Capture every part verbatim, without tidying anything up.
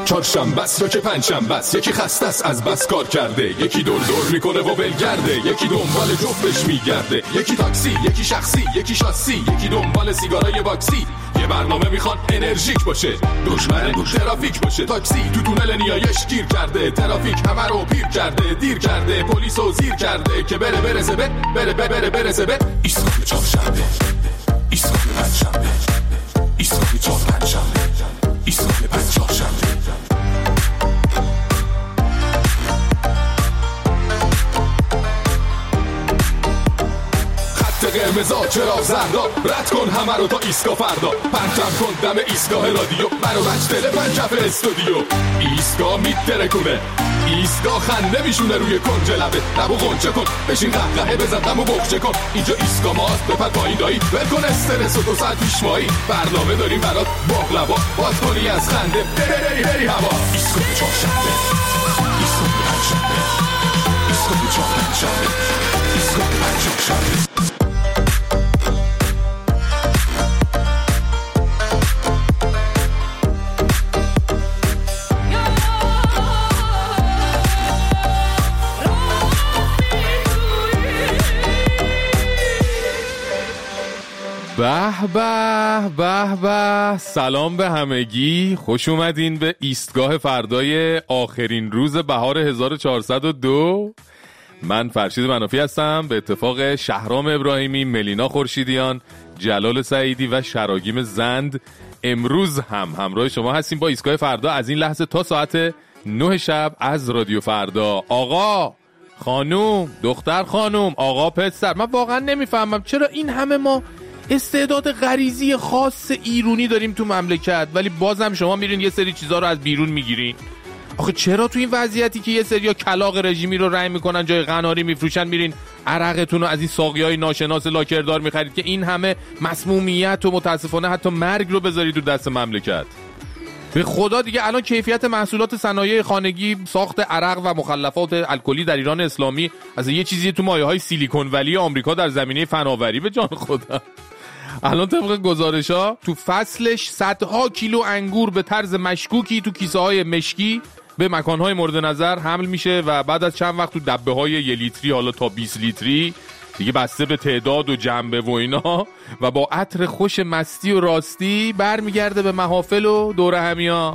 چهارشنبه است یا که پنجشنبه است، یکی خسته است از بس کار کرده، یکی دور دور میکنه و ولگرده، یکی دنبال جفتش میگرده، یکی تاکسی، یکی شخصی، یکی شاسی، یکی دنبال سیگارای واکسی. یه برنامه میخواد انرژیک باشه، دشمن ترافیک باشه. تاکسی تو تونل نیایش گیر کرده، ترافیک همه رو پیر کرده، دیر کرده، پلیسو زیر کرده که بره بره زبط، بره بره بره بره زبط. ایستگاه چهارشنبه، ایستگاه پنجشنبه، ایستگاه چهار پنجشنبه، ایستگاه پنج چهارشنبه. قرمزا چرا زردا، رد کن همه رو تا ایستگاه فردا، پرچم کن دم ایستگاه رادیو، برو بچ دل پنجف استودیو. ایستگاه میترکونه، ایستگاه خنده میشونه روی کنج لبه، لبو غنچه کن، بشین قهقهه بزن غمو بخچه کن. اینجا ایستگاه ماست، بپر پایین دایی، ول کن استرس و دو ساعت پیش مایی. برنامه داریم برات باقلوا، باز کنی از خنده بری بری بری هوا. ایستگاه چهارشنبه، ایستگاه پنجشنبه، ایستگاه چهار پنجشنبه، ایستگاه پنج چهارشنبه. به به به به، سلام به همگی، خوش اومدین به ایستگاه فردای آخرین روز بهار هزار و چهارصد و دو. من فرشید منافی هستم، به اتفاق شهرام ابراهیمی، ملینا خورشیدیان، جلال سعیدی و شراگیم زند امروز هم همراه شما هستیم با ایستگاه فردا از این لحظه تا ساعت نه شب از رادیو فردا. آقا، خانوم، دختر خانوم، آقا، پسر، من واقعا نمیفهمم چرا این همه ما استعداد غریزی خاص ایرونی داریم تو مملکت، ولی بازم شما میرین یه سری چیزا رو از بیرون میگیرین. آخه چرا تو این وضعیتی که یه سری کلاغ رژیمی رو رنگ میکنن جای قناری میفروشن، میرین عرقتون رو از این ساقیای ناشناس لاکردار میخرید که این همه مسمومیت و متاسفانه حتی مرگ رو بذارید تو دست مملکت؟ به خدا دیگه الان کیفیت محصولات صنایع خانگی، ساخت عرق و مخلفات الکلی در ایران اسلامی از یه چیزی تو مایه‌های سیلیکون ولی آمریکا در زمینه فناوری. به جان خدا الان طبق گزارش‌ها تو فصلش صدها کیلو انگور به طرز مشکوکی تو کیسه‌های مشکی به مکان‌های مورد نظر حمل میشه و بعد از چند وقت تو دبه‌های یک لیتری حالا تا بیست لیتری دیگه بسته به تعداد و جنبه و اینا و با عطر خوش مستی و راستی برمیگرده به محافل و دور همیا.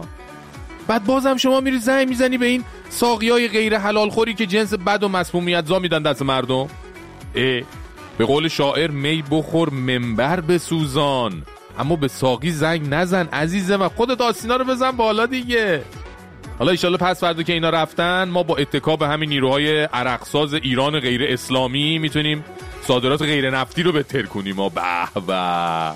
بعد بازم شما میری زنگ میزنی به این ساقیای غیر حلال خوری که جنس بد و مسمومیت زا میدن دست مردم. اه به قول شاعر می بخور منبر بسوزان، اما به ساقی زنگ نزن عزیزم و خودت آستینا رو بزن بالا دیگه. حالا ایشالله پس فردا که اینا رفتن ما با اتکا به همین نیروهای عرقساز ایران غیر اسلامی میتونیم صادرات غیر نفتی رو بهتر کنیم. ما به به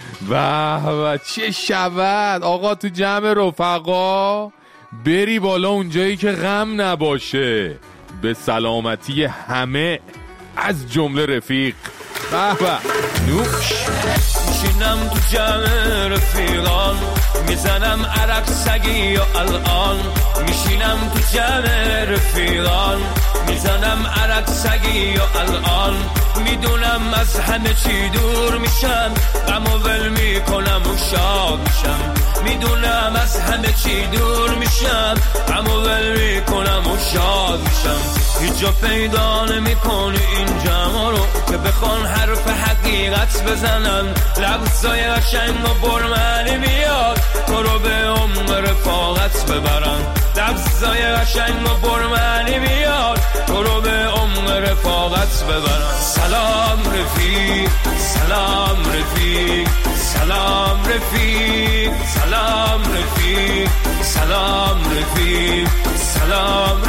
به به چه شود آقا، تو جمع رفقا بری بالا اونجایی که غم نباشه، به سلامتی همه از جمله رفیق. به به نوش میشینم تو جمع رفیقان، میزنم عرق سگی و الان. میشینم تو جمع رفیقان، میزنم عرق سگی و الان. میدونم از همه چی دور میشم، غم و ول میکنم و شاد میشم. میدونم از همه چی دور میشم، غم و ول میکنم و شاد میشم. هیچ جا پیدا نمیکنی این جمع رو که بخوان حرف حقیقت بزنن. لبزای قشنگ و برمنی میاد تو رو به عمق رفاقت ببرن. لبزای قشنگ و برمنی میاد تو رو به عمق رفاقت ببرن. سلام رفیق، سلام رفیق، سلام رفیق، سلام رفیق، سلام رفیق، سلام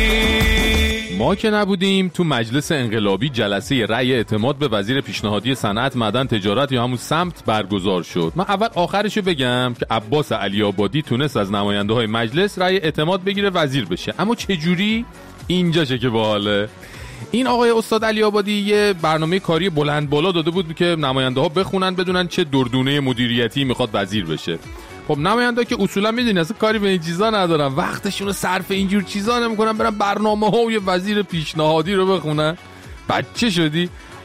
رفیق. ما که نبودیم تو مجلس انقلابی جلسه رأی اعتماد به وزیر پیشنهادی صنعت، معدن، تجارت یا همون سمت برگزار شد. من اول آخرشو بگم که عباس علی آبادی تونست از نماینده های مجلس رأی اعتماد بگیره وزیر بشه، اما چجوری؟ اینجاشه که باحاله. این آقای استاد علی آبادی یه برنامه کاری بلند بالا داده بود که نماینده ها بخونن بدونن چه دردونه مدیریتی میخواد وزیر بشه. خب نماینده که اصولا میدونی اصلا کاری به این چیزا ندارن، وقتشون رو صرف اینجور چیزا نمیکنن، برن برنامه ها و یه وزیر پیشنهادی رو بخونن. بچه شدی؟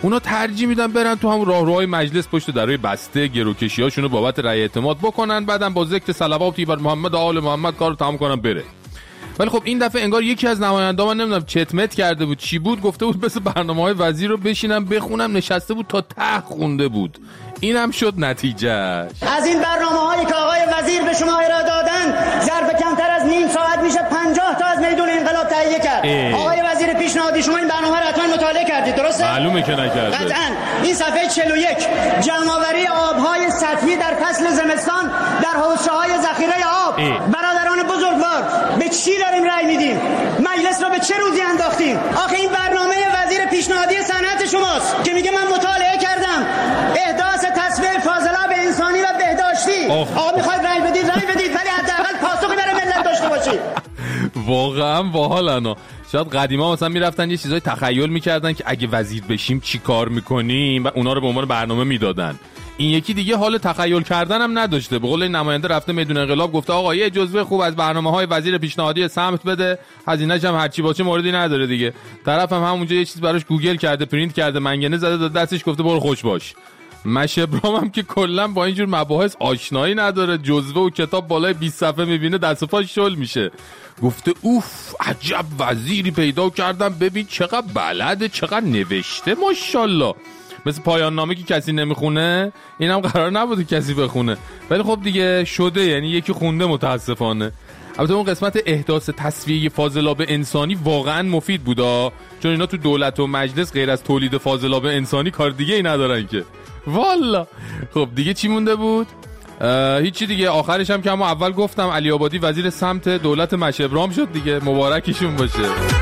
اونا ترجیح میدن برن تو همون راهروهای مجلس پشت درای بسته گروکشیاشونو بابت رأی اعتماد بکنن، بعدم با ذکر صلواتی بر محمد و آل محمد کارو تمام کنن بره. ولی خب این دفعه انگار یکی از نماینده‌ها، من نمیدونم چتمت کرده بود چی بود، گفته بود بس برنامه‌های وزیر رو بشینم بخونم، نشسته بود تا ته خونده بود. اینم شد نتیجهش. از این برنامه‌هایی که آقای وزیر به شما ارائه دادن ظرف کمتر از نیم ساعت میشه پنجاه تا از میدون انقلاب تهیه کرد. اه. آقای وزیر پیشنهادی شما این برنامه رو حتما مطالعه کردید، درسته؟ معلومه که نکرده. قطعاً. این صفحه چهل و یک جمع‌آوری آب‌های سطحی در فصل زمستان در حوضچه‌های ذخیره آب. اه. برادران بزرگوار، به چی داریم رأی میدیم؟ مجلس رو به چه روزی انداختیم؟ آخه این برنامه وزیر پیشنهادی صنعت شماست که میگه من مطالعه کردم احداث تصفیه فاضلاب انسانی و بهداشتی. آقا میخواید رأی بدید رأی بدید، ولی حداقل پاسخی برای ملت داشته باشید. واقعا باحالن. شاید قدیما مثلا میرفتن یه چیزای تخیل میکردن که اگه وزیر بشیم چی کار میکنیم و اونا رو به عنوان برنامه میدادن. این یکی دیگه حال تخیل کردن هم نداشته. به قول نماینده رفته میدون انقلاب گفته آقا یه جزوه خوب از برنامه‌های وزیر پیشنهادی سمت بده، هزینه‌ش هم هرچی باشه موردی نداره دیگه. طرف هم همونجا یه چیز براش گوگل کرده، پرینت کرده، منگنه زده داد دستش، گفته برو خوش باش. مشبرام هم که کلا با اینجور مباحث آشنایی نداره، جزوه و کتاب بالای بیست صفحه میبینه دست و پاش شل میشه. گفته اوف عجب وزیری پیدا کردم، ببین چقدر بلده، چقدر نوشته، ماشاءالله. مثل پایان نامه که کسی نمیخونه، اینم قرار نبوده کسی بخونه، ولی خب دیگه شده، یعنی یکی خونده متاسفانه. البته اون قسمت احداث تصفیه فاضلاب انسانی واقعا مفید بودا، چون اینا تو دولت و مجلس غیر از تولید فاضلاب انسانی کار دیگه ای ندارن که. والا خب دیگه چی مونده بود؟ هیچی دیگه. آخرش هم که همون اول گفتم علی آبادی وزیر سمت دولت مشبرام شد دیگه، مبارکشون باشه.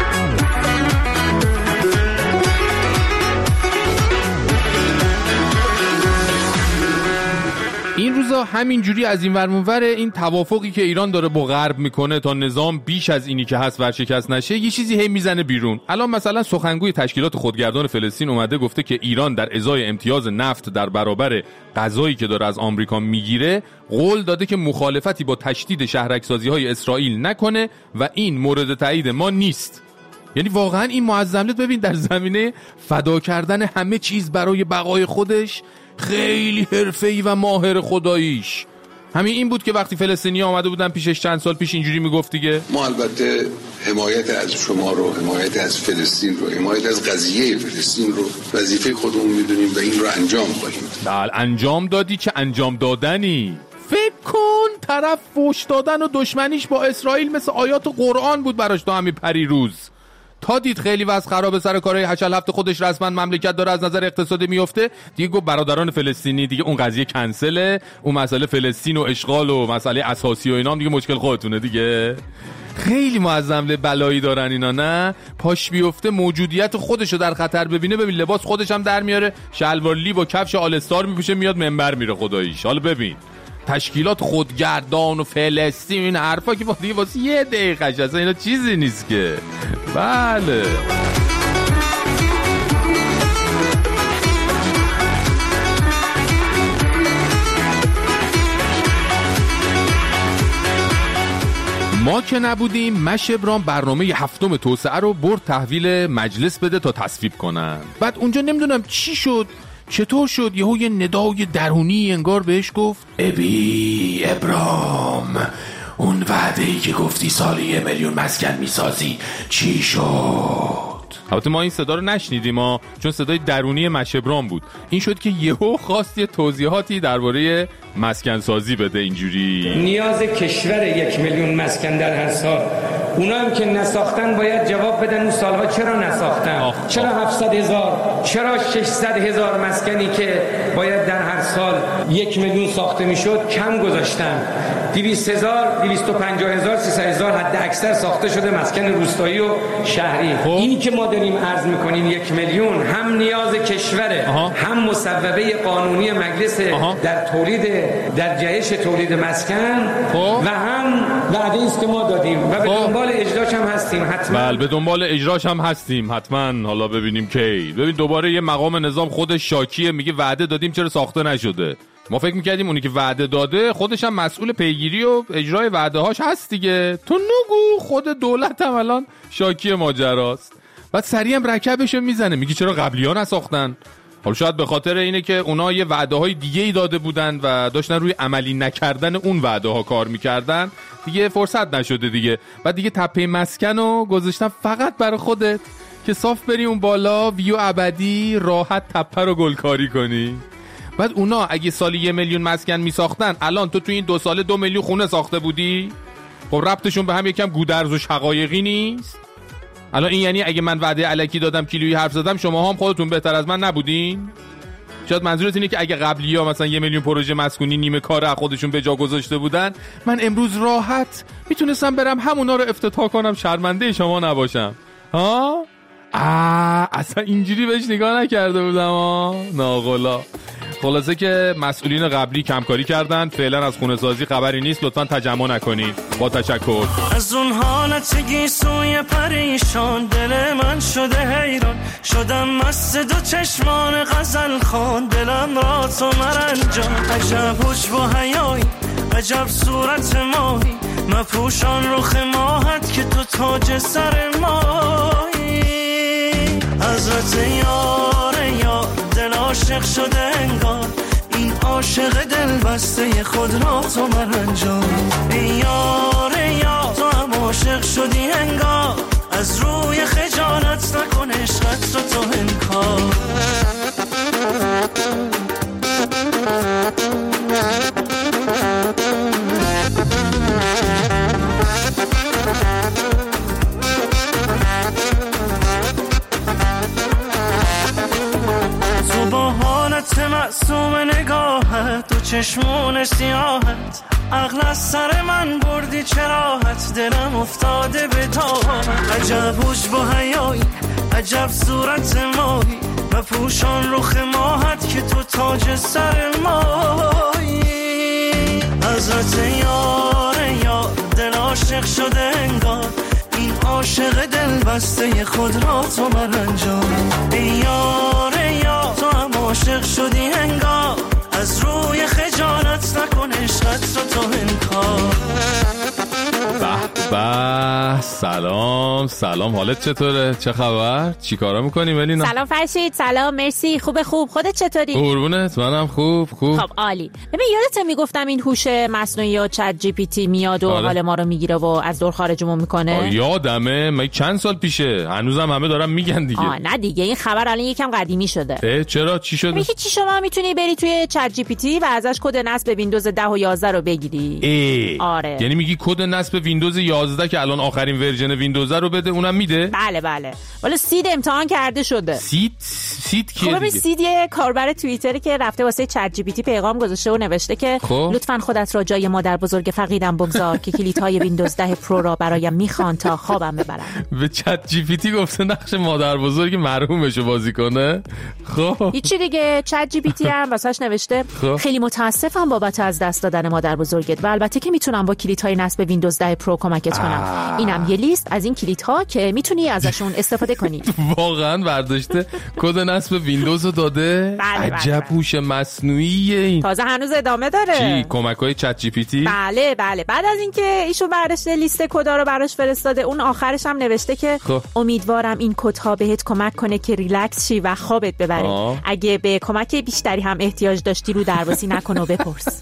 این روزا همینجوری از این ور اونور این توافقی که ایران داره با غرب میکنه تا نظام بیش از اینی که هست ورشکست نشه، یه چیزی هی میزنه بیرون. الان مثلا سخنگوی تشکیلات خودگردان فلسطین اومده گفته که ایران در ازای امتیاز نفت در برابر غذایی که داره از آمریکا میگیره قول داده که مخالفتی با تشدید شهرک‌سازی‌های اسرائیل نکنه و این مورد تایید ما نیست. یعنی واقعا این معظمت ببین در زمینه فدا کردن همه چیز برای بقای خودش خیلی حرفه‌ای و ماهر خداییش. همین این بود که وقتی فلسطینی‌ها آمده بودن پیشش چند سال پیش اینجوری میگفت دیگه ما البته حمایت از شما رو، حمایت از فلسطین رو، حمایت از قضیه فلسطین رو وظیفه خودمون میدونیم و این رو انجام خواهیم داد. انجام دادی که انجام دادنی. فکر کن طرف فوش دادن و دشمنیش با اسرائیل مثل آیات قرآن بود براش تا همین پریروز. تا دید خیلی وضع خرابه سر کارهای هشل هفته خودش رسما مملکت داره از نظر اقتصادی میفته، دیگه گفت برادران فلسطینی دیگه اون قضیه کنسله، اون مسئله فلسطین و اشغال و مسئله اساسی و اینا دیگه مشکل خودتونه دیگه. خیلی معظم بلایی دارن اینا، نه پاش بیفته موجودیت خودشو در خطر ببینه، ببین لباس خودش هم در میاره، شلوار لی با کفش آل استار میپوشه میاد منبر میره خداییش. حالا ببین تشکیلات خودگردان و فلسطین این حرفا که دیگه واسه یه دقیقه اصلا اینا چیزی نیست که. بله ما که نبودیم مشبرام برنامه هفتم توسعه رو برد تحویل مجلس بده تا تصویب کنن. بعد اونجا نمیدونم چی شد چطور شد یهو یه ندای درونی انگار بهش گفت ابی ابرام اون وعده‌ای که گفتی سالی یه میلیون مسکن میسازی چی شد؟ البته ما این صدا رو نشنیدیم ما، چون صدای درونی مشبرام بود. این شد که یهو خواست یه توضیحاتی درباره مسکن سازی بده. اینجوری نیاز کشور یک میلیون مسکن در هر سال، اونا هم که نساختن باید جواب بدن اون سالها چرا نساختن. آخ چرا هفتصد هزار چرا ششصد هزار مسکنی که باید در هر سال یک میلیون ساخته میشد کم گذاشتن. دویست هزار دویست و پنجاه هزار سیصد هزار حد اکثر ساخته شده مسکن روستایی و شهری. خب. اینی که ما داریم عرض میکنیم یک میلیون هم نیاز کشوره، آها. هم مصوبه قانونی مجلس آها. در تولید در جهش تولید مسکن، خب. و هم وعده است که ما دادیم و به خب. دنبال اجراش هم هستیم حتما. بله به دنبال اجراش هم هستیم حتما. حالا ببینیم کی. ببین دوباره یه مقام نظام خودش شاکیه، میگه وعده دادیم چرا ساخته نشده. ما فکر میکردیم اونی که وعده داده خودش هم مسئول پیگیری و اجرای وعده هاش هست دیگه. تو نگو خود دولت هم الان شاکی ماجراست. بعد سریع هم رکبشو میزنه، میگه چرا قبلی ها نساختن. حالا شاید به خاطر اینه که اونا یه وعده های دیگه ای داده بودن و داشتن روی عملی نکردن اون وعده ها کار میکردن، دیگه فرصت نشده دیگه. و دیگه تپه مسکن رو گذاشتن فقط برای خودت که صاف بری اون بالا ویو ابدی راحت تپه رو گلکاری کنی. بعد اونا اگه سالی یه میلیون مسکن میساختن، الان تو تو این دو ساله دو میلیون خونه ساخته بودی. خب ربطشون به هم یکم گودرز و شقایقی نیست؟ الان این یعنی اگه من وعده الکی دادم کیلویی حرف زدم شما هم خودتون بهتر از من نبودین؟ شاید منظورت اینه که اگه قبلی ها مثلا یه میلیون پروژه مسکونی نیمه کار از خودشون به جا گذاشته بودن، من امروز راحت میتونستم برم همونا رو افتتاح کنم، شرمنده شما نباشم. ها؟ آه اصلا اینجوری بهش نگاه نکرده بودم ها، ناقلا. خلاصه که مسئولین قبلی کمکاری کردن، فعلا از خونه سازی خبری نیست، لطفا تجمع نکنید. با تشکر. از اون حالت گیسوی پریشان دل من شده حیران، شدم مست دو چشمان غزل خان، دلم را تو مرنجان. عجب حجب و حیایی، عجب صورت ماهی، مپوشان رخ ماهت که تو تاج سر ماهی. حضرت یار یار دل عاشق شده انگار، این عاشق دل بسته خود را تو مرنجان. ای یار یار تو هم عاشق شدی انگار، از روی خجالت نکن عشقت رو تو انکار. تو با حالت معصوم نگاهت، دو چشمون سیاهت، عقل از سر من بردی چراحت، دلم افتاده به تاهت. عجب حجب و حیایی، عجب صورت ماهی، و پوشان رخ ماهت که تو تاج سر ماهی. حضرت یار یار دل عاشق شده انگار، این عاشق دل بسته خود را تو مرنجان. ای یار یار تو هم عاشق شدی انگار، از روی خجالت نکن عشقت رو تو انکار. به به، سلام سلام، حالت چطوره؟ چه خبر؟ چی کارا میکنی ملینا؟ سلام فرشید. سلام، مرسی، خوبه خوب. خودت چطوری؟ قربونت، منم خوب خوب. خب عالی. ببین یادت میگفتم این هوش مصنوعی یا چت جی پی تی میاد و آره. حال ما رو میگیره و از دور خارجمون میکنه. یادمه، من چند سال پیشه، هنوزم همه دارن میگن دیگه. آه نه دیگه، این خبر الان یکم قدیمی شده. اه چرا؟ چی شده؟ میگه چی، شما میتونی بری توی چت جی پی تی و ازش کد نصب ویندوز ده و یازده رو بگیری. ای. آره. یعنی میگی کد نصب ویندوز یازده که الان آخرین ورژن ویندوز رو بده، اونم میده؟ بله بله. والا سید امتحان کرده شده. سید سید کیه خب دیگه؟ سید یه کاربر توییتری که رفته واسه چت جی پی تی پیغام گذاشته و نوشته که خب. لطفاً خودت را جای مادر بزرگ فقیدم بگذار که کلیدهای ویندوز ده پرو را برایم میخوان تا خوابم ببرم. به چت جی پی تی گفته نقش مادر بزرگ مرحومشو بازی کنه. خب هیچی دیگه. چت جی پی تی هم واسش نوشته خب. خیلی متاسفم بابت از دست دادن مادر بزرگت و البته که میتونم با کلیدهای نصب ویندوز ده پرو کمکت کنم. اینم یه لیست از این کلیدها که میتونی ازشون استفاده کنی. واقعا برداشته کد نصب ویندوز رو داده. بله، عجب بله. هوش مصنوعیه این. تازه هنوز ادامه داره. چی؟ کمک‌های چت جی پی تی؟ بله بله. بعد از اینکه ایشون برداشته لیست کدا رو براش فرستاده، اون آخرش هم نوشته که خب. امیدوارم این کدها بهت کمک کنه که ریلکس شی و خوابت ببره. آه. اگه به کمک بیشتری هم احتیاج داشتی رو درواسی نکن و بپرس.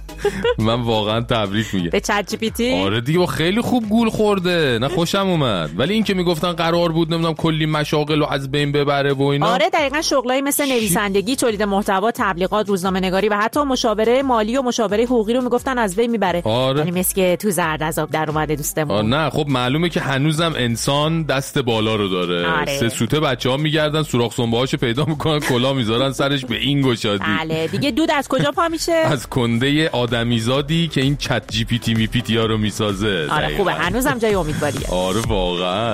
من واقعا تبریک میگم به چت جی پی تی. آره دیگه، خیلی خوب گول خورده، نه خوشم اومد. ولی این که میگفتن قرار بود نمیدونم کلی مشاغل رو از بین ببره و اینا. آره دقیقاً، شغلای مثل نویسندگی، تولید محتوا، تبلیغات، روزنامه‌نگاری و حتی مشاوره مالی و مشاوره حقوقی رو میگفتن از بین میبره. آره. یعنی مثل که تو زرد از آب در اومده دوستمون. آه نه خب معلومه که هنوزم انسان دست بالا رو داره. آره. سه سوته بچه‌ها میگردن سوراخ سنبه‌هاشو پیدا میکنن، کلا میذارن سرش به این گشادی. بله دیگه. دود از کجا پا میشه؟ از کنده آدمیزادی که این چت جی پی تی می پی تی ها رو میسازه. آره خوبه، هنوزم جای امیدواریه. آره واقعا.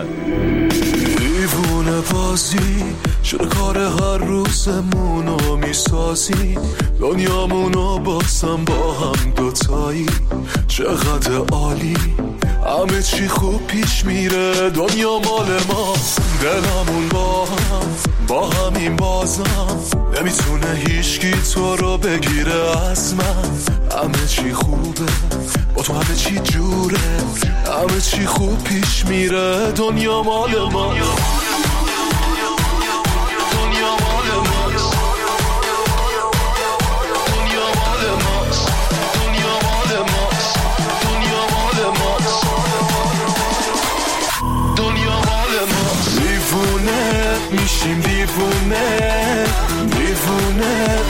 دیوونه بازی شده کار هر روزمونو میسازی، دنیامونو بازم با هم دوتایی، چقدر عالی، همه چی خوب پیش میره، دنیا مال ماست، دلمون با هم با همین بازم، نمیتونه هیچکی تو رو بگیره از من، همه چی خوبه با تو، همه چی جوره، همه چی خوب پیش میره، دنیا مال ماست، دنیا مال ماست.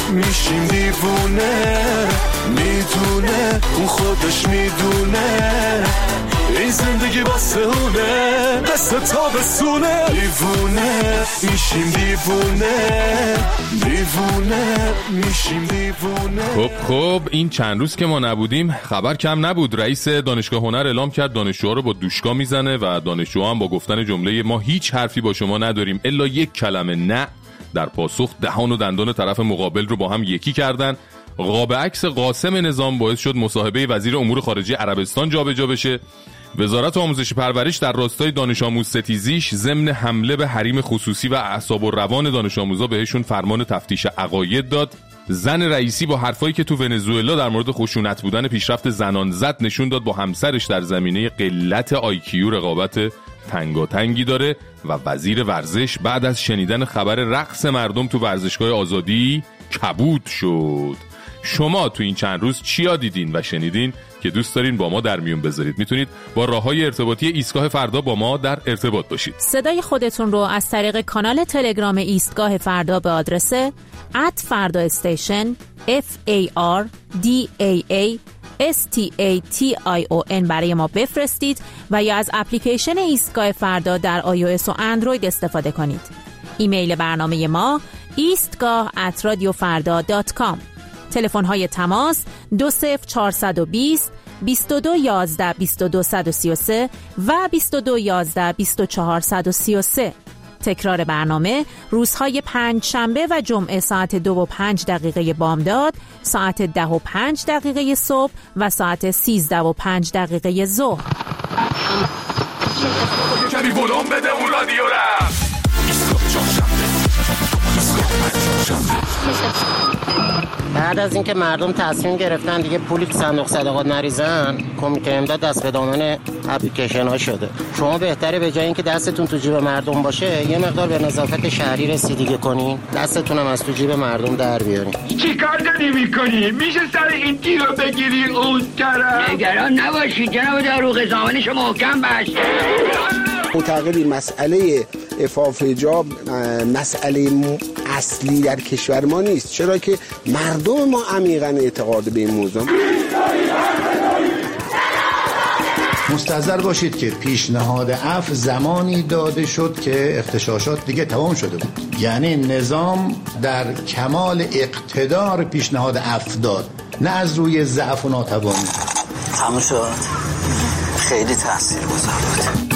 میشیم دیوونه، میدونه اون خودش میدونه این زندگی واسه اونه، مثل تابستونه. دیوونه میشیم دیوونه، دیوونه میشیم دیوونه. خب خب این چند روز که ما نبودیم خبر کم نبود. رئیس دانشگاه هنر اعلام کرد دانشجوها رو با دوشکا میزنه و دانشجوها هم با گفتن جمله ما هیچ حرفی با شما نداریم الا یک کلمه نه در پاسخ دهان و دندان طرف مقابل رو با هم یکی کردن. قاب عکس قاسم نظام باعث شد مصاحبه وزیر امور خارجه عربستان جابجا بشه. وزارت آموزش پرورش در راستای دانش آموز ستیزیش ضمن حمله به حریم خصوصی و اعصاب و روان دانش آموزا بهشون فرمان تفتیش عقاید داد. زن رئیسی با حرفایی که تو ونزوئلا در مورد خشونت بودن پیشرفت زنان زد نشون داد با همسرش در زمینه قلت آی کیو رقابت تنگاتنگی داره. و وزیر ورزش بعد از شنیدن خبر رقص مردم تو ورزشگاه آزادی کبود شد. شما تو این چند روز چیا دیدین و شنیدین که دوست دارین با ما در میون بذارید؟ میتونید با راههای ارتباطی ایستگاه فردا با ما در ارتباط باشید. صدای خودتون رو از طریق کانال تلگرام ایستگاه فردا به آدرس ات فردا استیشن اف ای آر دی ای ای اس تی ای تی آی او ان برای ما بفرستید و یا از اپلیکیشن ایستگاه فردا در آی او اس و اندروید استفاده کنید. ایمیل برنامه ما ایستگاه ات رادیو فردا دات کام. تلفن های تماس دو صفر چهارصد و بیست بیست و دو یازده بیست و دو صد و سی و سه و بیست و دو یازده بیست و چهار صد و سی و سه. تکرار برنامه روزهای پنج شنبه و جمعه ساعت دو و پنج دقیقه بامداد، ساعت ده و پنج دقیقه صبح و ساعت سیزده و پنج دقیقه ظهر. کمی ولوم بده اون رادیو را. بعد از اینکه مردم تصمیم گرفتن دیگه پولی تو صندوق صدقات نریزن، کمیته امداد دست به دامن اپلیکیشن ها شده. شما بهتره به جای اینکه دستتون تو جیب مردم باشه یه مقدار به نظافت شهری رسیدگی کنین، دستتون هم از تو جیب مردم در بیارین. چی کار داری میکنی؟ میشه سر این تیر رو بگیری اون طرف؟ نگران نباشید جناب داروغ، زامنشو محکم بست. معتقدی مسئله عفاف حجاب مسئله اصلی در کشور ما نیست، چرا که مردم ما عمیقاً اعتقاد به این موضوع. مستحضر باشید که پیشنهاد عفو زمانی داده شد که اغتشاشات دیگه تمام شده بود، یعنی نظام در کمال اقتدار پیشنهاد عفو داد، نه از روی ضعف و ناتوانی. تمام شد. خیلی تاثیرگذار بود.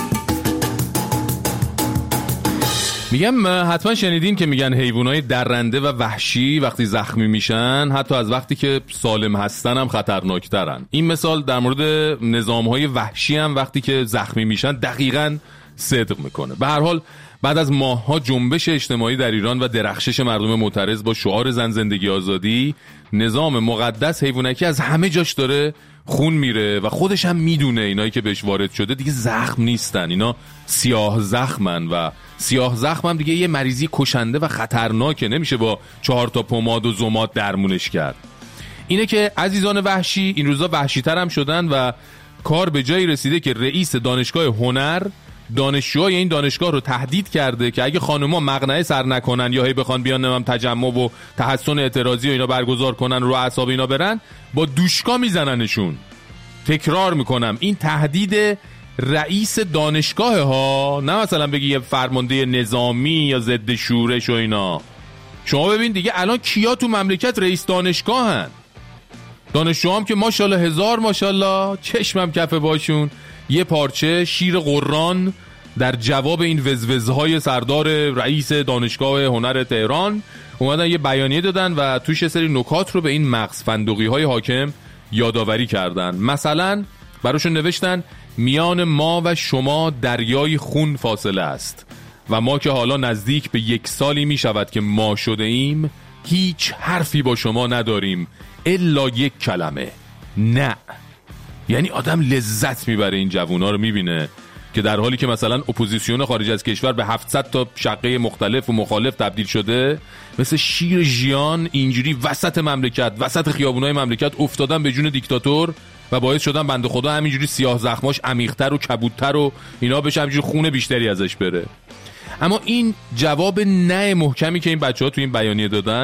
میگم حتما شنیدین که میگن حیوانای درنده و وحشی وقتی زخمی میشن حتی از وقتی که سالم هستن هم خطرناکترن. این مثال در مورد نظامهای وحشی هم وقتی که زخمی میشن دقیقاً صدق میکنه. به هر حال بعد از ماهها جنبش اجتماعی در ایران و درخشش مردم معترض با شعار زن زندگی آزادی، نظام مقدس حیوانکی از همه جاش داره خون میره و خودش هم میدونه اینایی که بهش وارد شده دیگه زخم نیستن، اینا سیاه زخمن و سیاه زخم هم دیگه یه مریضی کشنده و خطرناکه، نمیشه با چهار تا پماد و زماد درمونش کرد. اینه که عزیزان وحشی این روزا وحشی‌تر هم شدن و کار به جایی رسیده که رئیس دانشگاه هنر دانشجوهای این دانشگاه رو تهدید کرده که اگه خانوما مقنعه سر نکنن یا هی بخوان بیان نمام تجمع و تحسن اعتراضی و اینا برگزار کنن رو اعصاب اینا برن با دوشکا میزننشون. تکرار میکنم این تهدید رئیس دانشگاه ها، نه مثلا بگی یه فرمانده نظامی یا ضد شورش و اینا. شما ببین دیگه الان کیا تو مملکت رئیس دانشگاهن؟ دانشجو هم که ماشاءالله هزار ماشاءالله چشمم کفه باشون. یه پارچه شیر قرآن در جواب این وزوزهای سردار رئیس دانشگاه هنر تهران اومدن یه بیانیه دادن و توش یه سری نکات رو به این مغز فندقی های حاکم یادآوری کردن. مثلا براشون نوشتن میان ما و شما دریای خون فاصله است و ما که حالا نزدیک به یک سالی می شود که ما شده ایم هیچ حرفی با شما نداریم الا یک کلمه نه. یعنی آدم لذت میبره این جوونا رو میبینه که در حالی که مثلا اپوزیسیون خارج از کشور به هفتصد تا شقه مختلف و مخالف تبدیل شده، مثل شیر ژیان اینجوری وسط مملکت وسط خیابونای مملکت افتادن به جون دیکتاتور و باعث شدن بنده خدا همینجوری سیاه زخماش عمیق‌تر و کبودتر و اینا بشه همینجوری خون بیشتری ازش بره. اما این جواب نه محکمی که این بچه‌ها تو این بیانیه دادن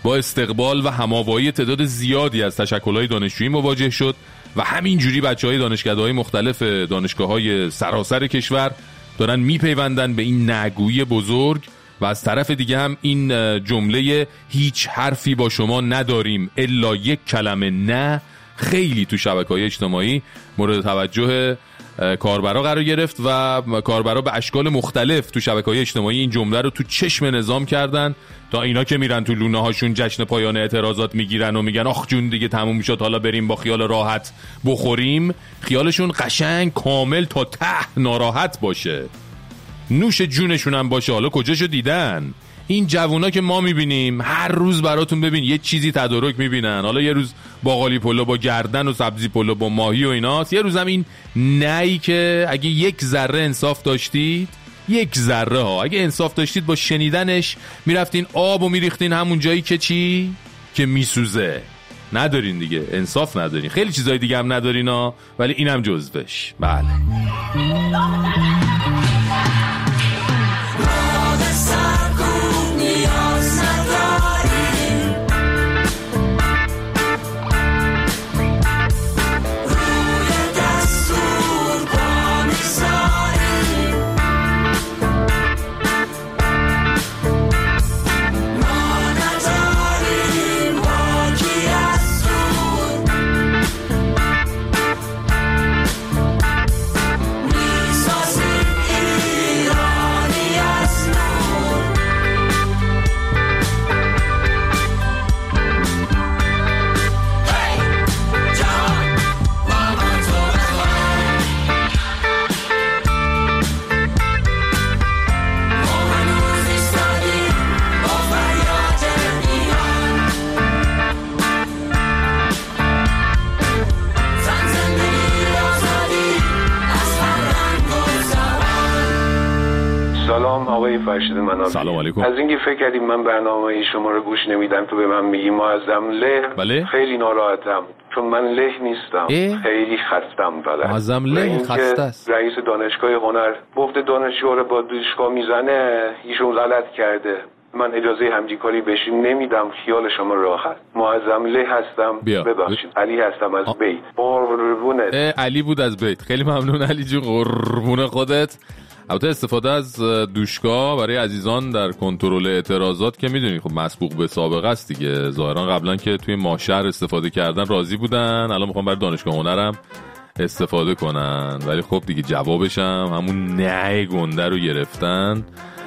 با استقبال و هماوایی تعداد زیادی از تشکل‌های دانشجویی مواجه شد و همینجوری بچه‌های دانشکده‌های مختلف دانشگاه‌های سراسر کشور دارن میپیوندن به این نگویی بزرگ و از طرف دیگه هم این جمله هیچ حرفی با شما نداریم الا یک کلمه نه خیلی تو شبکه‌های اجتماعی مورد توجه کاربرا قرار گرفت و کاربرا به اشکال مختلف تو شبکه‌های اجتماعی این جمله رو تو چشم نظام کردن تا اینا که میرن تو لونه هاشون جشن پایان اعتراضات میگیرن و میگن آخ جون دیگه تموم شد حالا بریم با خیال راحت بخوریم، خیالشون قشنگ کامل تا ته ناراحت باشه، نوش جونشون هم باشه. حالا کجاشو دیدن این جوونا که ما میبینیم هر روز براتون ببین یه چیزی تدارک میبینن، حالا یه روز باقالی پلو با گردن و سبزی پلو با ماهی و ایناست، یه روز هم این نهی که اگه یک ذره انصاف داشتید، یک ذره ها اگه انصاف داشتید با شنیدنش میرفتین آب و میریختین همون جایی که چی؟ که میسوزه. ندارین دیگه، انصاف ندارین، خیلی چیزای دیگه هم ندارین ها، ولی اینم جزوش. بله سلام علیکم. از اینکه فکر کردیم من برنامه شما رو گوش نمیدم تو به من میگی معظم له، بله؟ خیلی ناراحتم چون من له نیستم. اه؟ خیلی خستم فقط. معظم له خسته است. رئیس دانشگاه هنر گفت دانشجو رو با دانشگاه میزنه، ایشون غلط کرده، من اجازه همجیکاری بشیم نمیدم، خیال شما راحت. معظم له هستم، ببخشید علی هستم از بیت. قربونت. علی بود از بیت. خیلی ممنون علی جون، قربون خودت. البته استفاده از دوشکا برای عزیزان در کنترل اعتراضات که میدونید خب مسبوق به سابقه است دیگه. ظاهرا قبلا که توی ماشهر استفاده کردن راضی بودن، الان میخوام برای دانشگاه هنرم استفاده کنن، ولی خب دیگه جوابش هم همون نه گنده رو گرفتن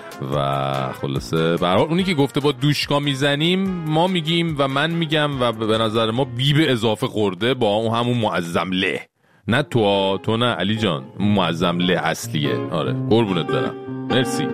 و خلاصه به هر حال اونی که گفته با دوشکا میزنیم ما میگیم و من میگم و به نظر ما بی به اضافه خورده با اون همون معظم له. نه تو تو نه علی جان، معظم له اصلیه. آره قربونت برم، مرسی.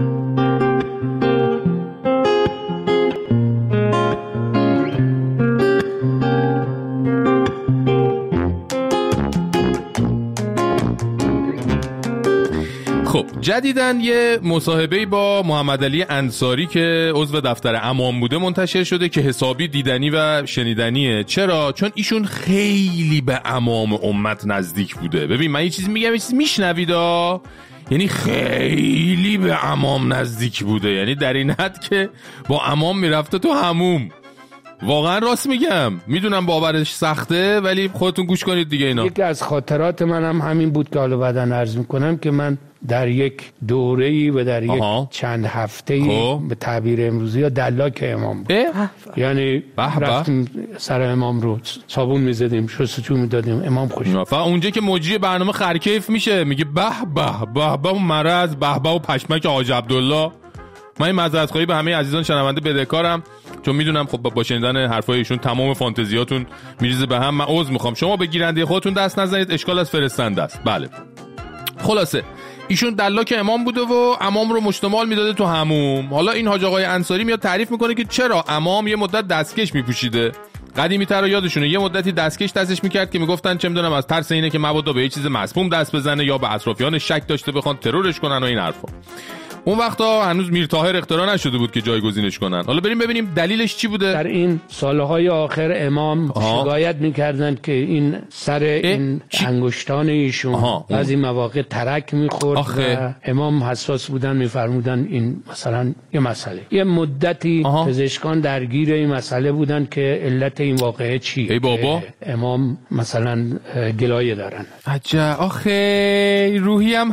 خب جدیدن یه مصاحبه با محمد علی انصاری که عضو دفتر امام بوده منتشر شده که حسابی دیدنی و شنیدنیه. چرا؟ چون ایشون خیلی به امام امت نزدیک بوده. ببین من یه چیز میگم، یه چیز میشنویدا، یعنی خیلی به امام نزدیک بوده، یعنی در این حد که با امام میرفته تو حموم. واقعا راست میگم، میدونم باورش سخته ولی خودتون گوش کنید دیگه اینا. یکی از خاطرات من هم همین بود که حالا بعداً عرض میکنم که من در یک دوره‌ای و در یک آها. چند هفته‌ای به تعبیر امروزی یا دلاک امام بود. یعنی رفتیم سر امام رو صابون میزدیم، شستشو میدادیم، امام خوش. فقط اونجا که مجری برنامه خرکیف میشه میگه به به به به مرض به به و پشمک حاج عبدالله. من این معذرت خواهی به همه عزیزان شنونده بدهکارم چون میدونم خب با شنیدن حرفای ایشون تمام فانتزیاتون میریزه به هم. من عذر میخوام، شما به گیرنده خودتون دست نزنید، اشکال از فرستنده است. بله خلاصه ایشون دلاک امام بوده و امام رو مشتمال میداده تو حموم. حالا این حاج آقای انصاری میاد تعریف میکنه که چرا امام یه مدت دستکش میپوشیده. قدیمی تر یادشونه یه مدتی دستکش دستش میکرد که میگفتن چه میدونم از ترس اینه که مبادا به یه چیز مسموم دست بزنه یا به اطرافیان شک داشته بخوان ترورش کنن و این حرفا. اون وقتا هنوز میر طاهر اختراع نشده بود که جایگزینش کنن. حالا بریم ببینیم دلیلش چی بوده. در این سالهای آخر امام آها. شکایت میکردن که این سر این انگشتان ایشون بعضی مواقع ترک میخورد و امام حساس بودن، میفرمودن این مثلا یه مسئله. یه مدتی آها. پزشکان درگیر این مسئله بودن که علت این واقعه چی. ای بابا امام مثلا گلایه دارن. عجب. آخه روحی هم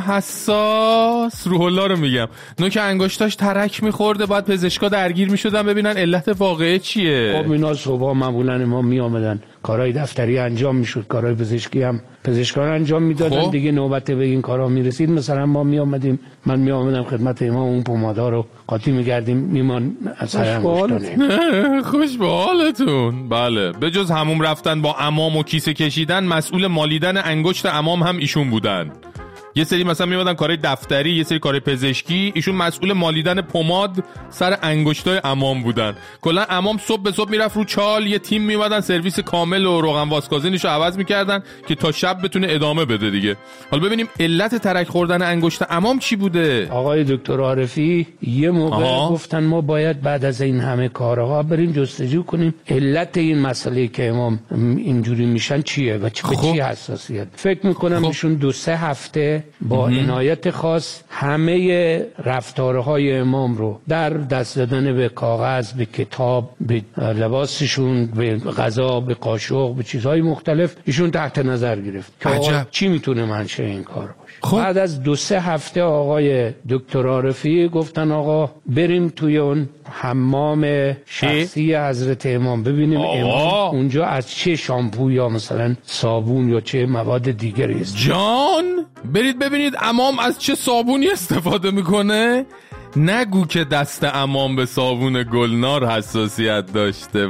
حساس، روح الله رو میگم، نوک انگشتاش ترک میخورده، بعد پزشکا درگیر میشدن ببینن علت واقعه چیه. خب اینا صبح معمولا امام میآمدن کارهای دفتری انجام میشد، کارهای پزشکی هم پزشکان انجام میدادن. خب. دیگه نوبت به این کارا میرسید، مثلا ما میآمدیم، من میآمدم خدمت امام، اون پومادا رو قاطی میگردیم میمان اثر انگشتانه. خوش به حالتون. بله، به جز حموم رفتن با عمام و کیسه کشیدن، مسئول مالیدن انگشت عمام هم ایشون بودن. یه سری مثلا میمدن کارهای دفتری، یه سری کارهای پزشکی، ایشون مسئول مالیدن پماد سر انگشتای عمام بودن. کلا عمام صبح به صبح میرفت رو چال، یه تیم میمدن سرویس کامل و روغن واسکازینشو عوض میکردن که تا شب بتونه ادامه بده دیگه. حالا ببینیم علت ترک خوردن انگشت عمام چی بوده. آقای دکتر عارفی یه موقع آها. گفتن ما باید بعد از این همه کارها بریم جستجو کنیم علت این مسئله که امام اینجوری میشن چیه و چه خب. چی حساسیت. فکر میکنم ایشون خب. دو سه هفته با عنایت خاص همه رفتارهای امام رو در دست دادن به کاغذ، به کتاب، به لباسشون، به غذا، به قاشق، به چیزهای مختلف ایشون تحت نظر گرفت که آقا چی میتونه منشأ این کار باشه. خب. بعد از دو سه هفته آقای دکتر عارفی گفتن آقا بریم توی اون حمام شخصی حضرت امام ببینیم آقا. امام اونجا از چه شامپو یا مثلا صابون یا چه مواد دیگری است. جان برید ببینید امام از چه صابونی استفاده میکنه. نگو که دست امام به صابون گلنار حساسیت داشته.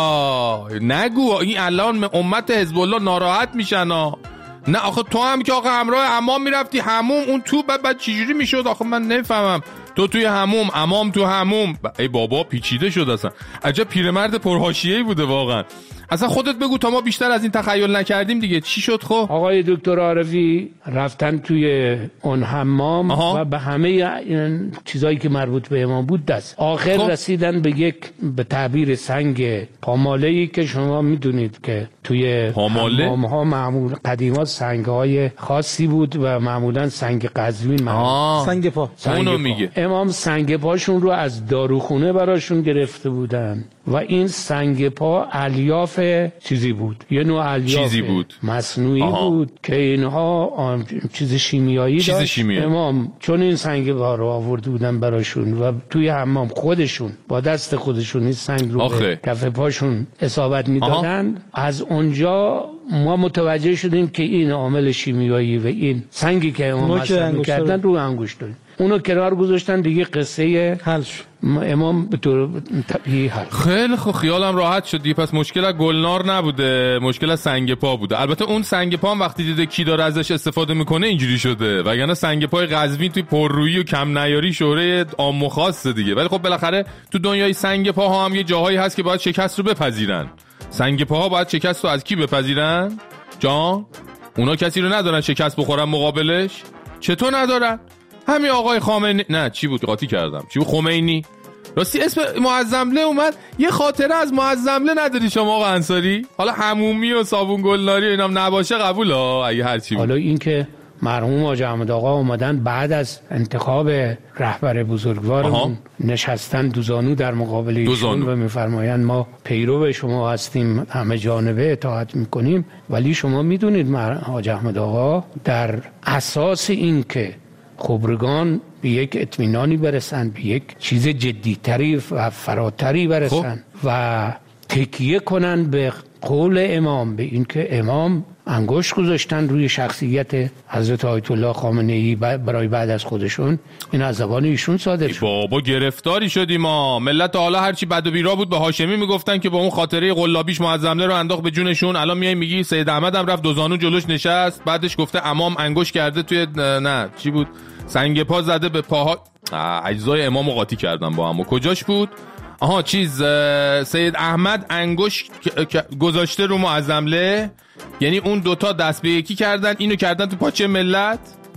وای نگو، این الان امت حزب الله ناراحت میشن ها. نه آخه تو هم که آخه همراه امام میرفتی حموم، اون تو بعد بعد چجوری میشد آخه من نفهمم. تو توی حموم، امام تو حموم، ای بابا پیچیده شد اصلا. عجب پیرمرد پرحاشیه‌ای بوده واقعا. اصلا خودت بگو تا ما بیشتر از این تخیل نکردیم دیگه. چی شد خب؟ آقای دکتر عارفی رفتن توی اون حمام آها. و به همه این چیزایی که مربوط به امام بود دست. آخر خب. رسیدن به یک به تعبیر سنگ پاماله‌ای که شما میدونید که توی حمام ها معمول قدیما سنگ‌های خاصی بود و معمولا سنگ قزوین معمول. سنگ پا. سنگ اونو پا. میگه. امام سنگ پاشون رو از داروخونه براشون گرفته بودن و این سنگ پا الیاف چیزی بود، یه نوع الیاف بود. مصنوعی آها. بود که اینها چیز شیمیایی چیز داشت. شیمیایی. امام چون این سنگ پا رو آورده بودن براشون و توی حمام خودشون با دست خودشون این سنگ رو آخه. به کف پاشون اصابت میدادن. از اونجا ما متوجه شدیم که این عامل شیمیایی و این سنگی که امام مصرف می‌کردن رو انگشت داشت. اونو کنار گذاشتن دیگه، قصه حل شد. امام به طور طبیعی حل. خیلی خوب، خیالم راحت شد دیگه. پس مشکل از گلنار نبوده، مشکل از سنگ پا بوده. البته اون سنگ پا هم وقتی دیده کی داره ازش استفاده میکنه اینجوری شده، وگرنه سنگ پای قزوین توی پررویی و کم نیاری شهره عام و خاصه دیگه. ولی خب بالاخره تو دنیای سنگ پا ها هم یه جاهایی هست که باید شکست رو بپذیرن. سنگ پاها باید شکست رو از کی بپذیرن؟ جان اونا کسی رو ندارن شکست بخورن مقابلش؟ چطور ندارن؟ همین آقای خامنه‌ای، نه چی بود قاطی کردم، چی بود، خمینی. راستی اسم معظمله اومد، یه خاطره از معظمله نداری شما آقا انصاری؟ حالا حمومی و صابون گلناری اینام نباشه قبول ها، اگه هر چی بود. حالا این که مرحوم حاج احمد آقا اومدن بعد از انتخاب رهبر بزرگوارمون نشستن دوزانو در مقابل ایشون و میفرمایند ما پیرو شما هستیم، همه جانبه اطاعت میکنیم. ولی شما میدونید حاج احمد آقا در اساس این که خبرگان به یک اطمینانی برسن، به یک چیز جدیتری و فراتری برسن خب. و تکیه کنن به قول امام، به این که امام انگشت گذاشتن روی شخصیت حضرت آیت الله خامنه‌ای برای بعد از خودشون، این از زبان ایشون صادر شد. بابا گرفتاری شدیم ما. ملت حالا هرچی بد و بیرا بود به هاشمی میگفتن که با اون خاطره قلابیش معظمله رو انداخت به جونشون. الان میای میگی سید احمد هم رفت دوزانو جلوش نشست، بعدش گفته امام انگشت کرده توی نه چی بود سنگ پا زده به پاها. اجزای امامو قاطی کردن با هم. و کجاش بود؟ آها چیز سید احمد انگشت گذاشته رو معظمله، یعنی اون دوتا دست به یکی کردن، اینو کردن تو پاچه ملت.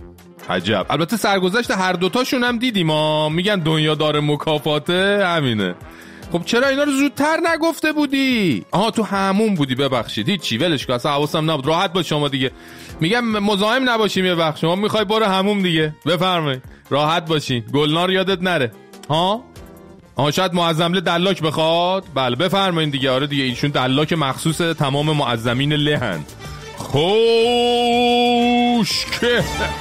عجب. البته سرگذشت هر دوتاشون هم دیدیم ها، میگن دنیا داره مکافاته، همینه. خب چرا اینا رو زودتر نگفته بودی؟ آها تو همون بودی، ببخشید. هیچی ولش کن، اصلا حواسم نبود. راحت باش شما دیگه. میگم مزاحم نباشیم یه وقت. شما میخوای برو همون دیگه، بفرمایید. راحت باشین. گلنار یادت نره. ها؟ آها شاید معظمله دلاک بخواد. بله بفرمایید دیگه. آره دیگه ایشون دلاک مخصوص تمام معظمین لهند. خوشکه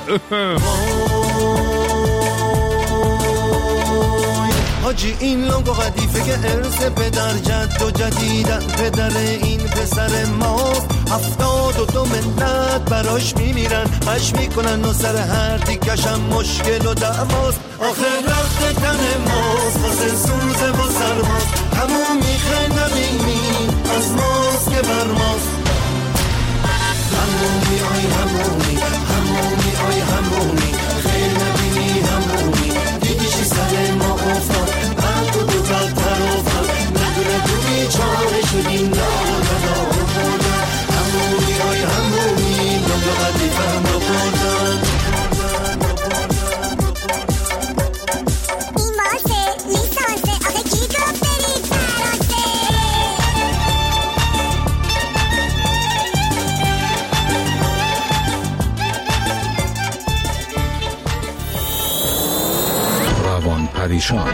حاجی این لنگو قدیفه که ارث پدر جد و جدیدن پدر این پسر ماست. هفتاد و دو ملت براش میمیرن، هش میکنن و سر هر دیگشم مشکل و دعواست. آخر رفت تن ماست واسه سوزه و سرماست. همون میخه نبینی از ماست که بر ماست. همونی آی همونی همونی آی همونی خیلی نبینی همونی دیدی چی سر ما افتاد. بعد و دو بدتر افتاد ندونه تو بیچاره شدیم لاغه دار بردن. همونی آی همونی نگه قدی فهم رو بردن. این ماسه لیسانسه آخه کی گفت برید فرانسه. روان پریشان.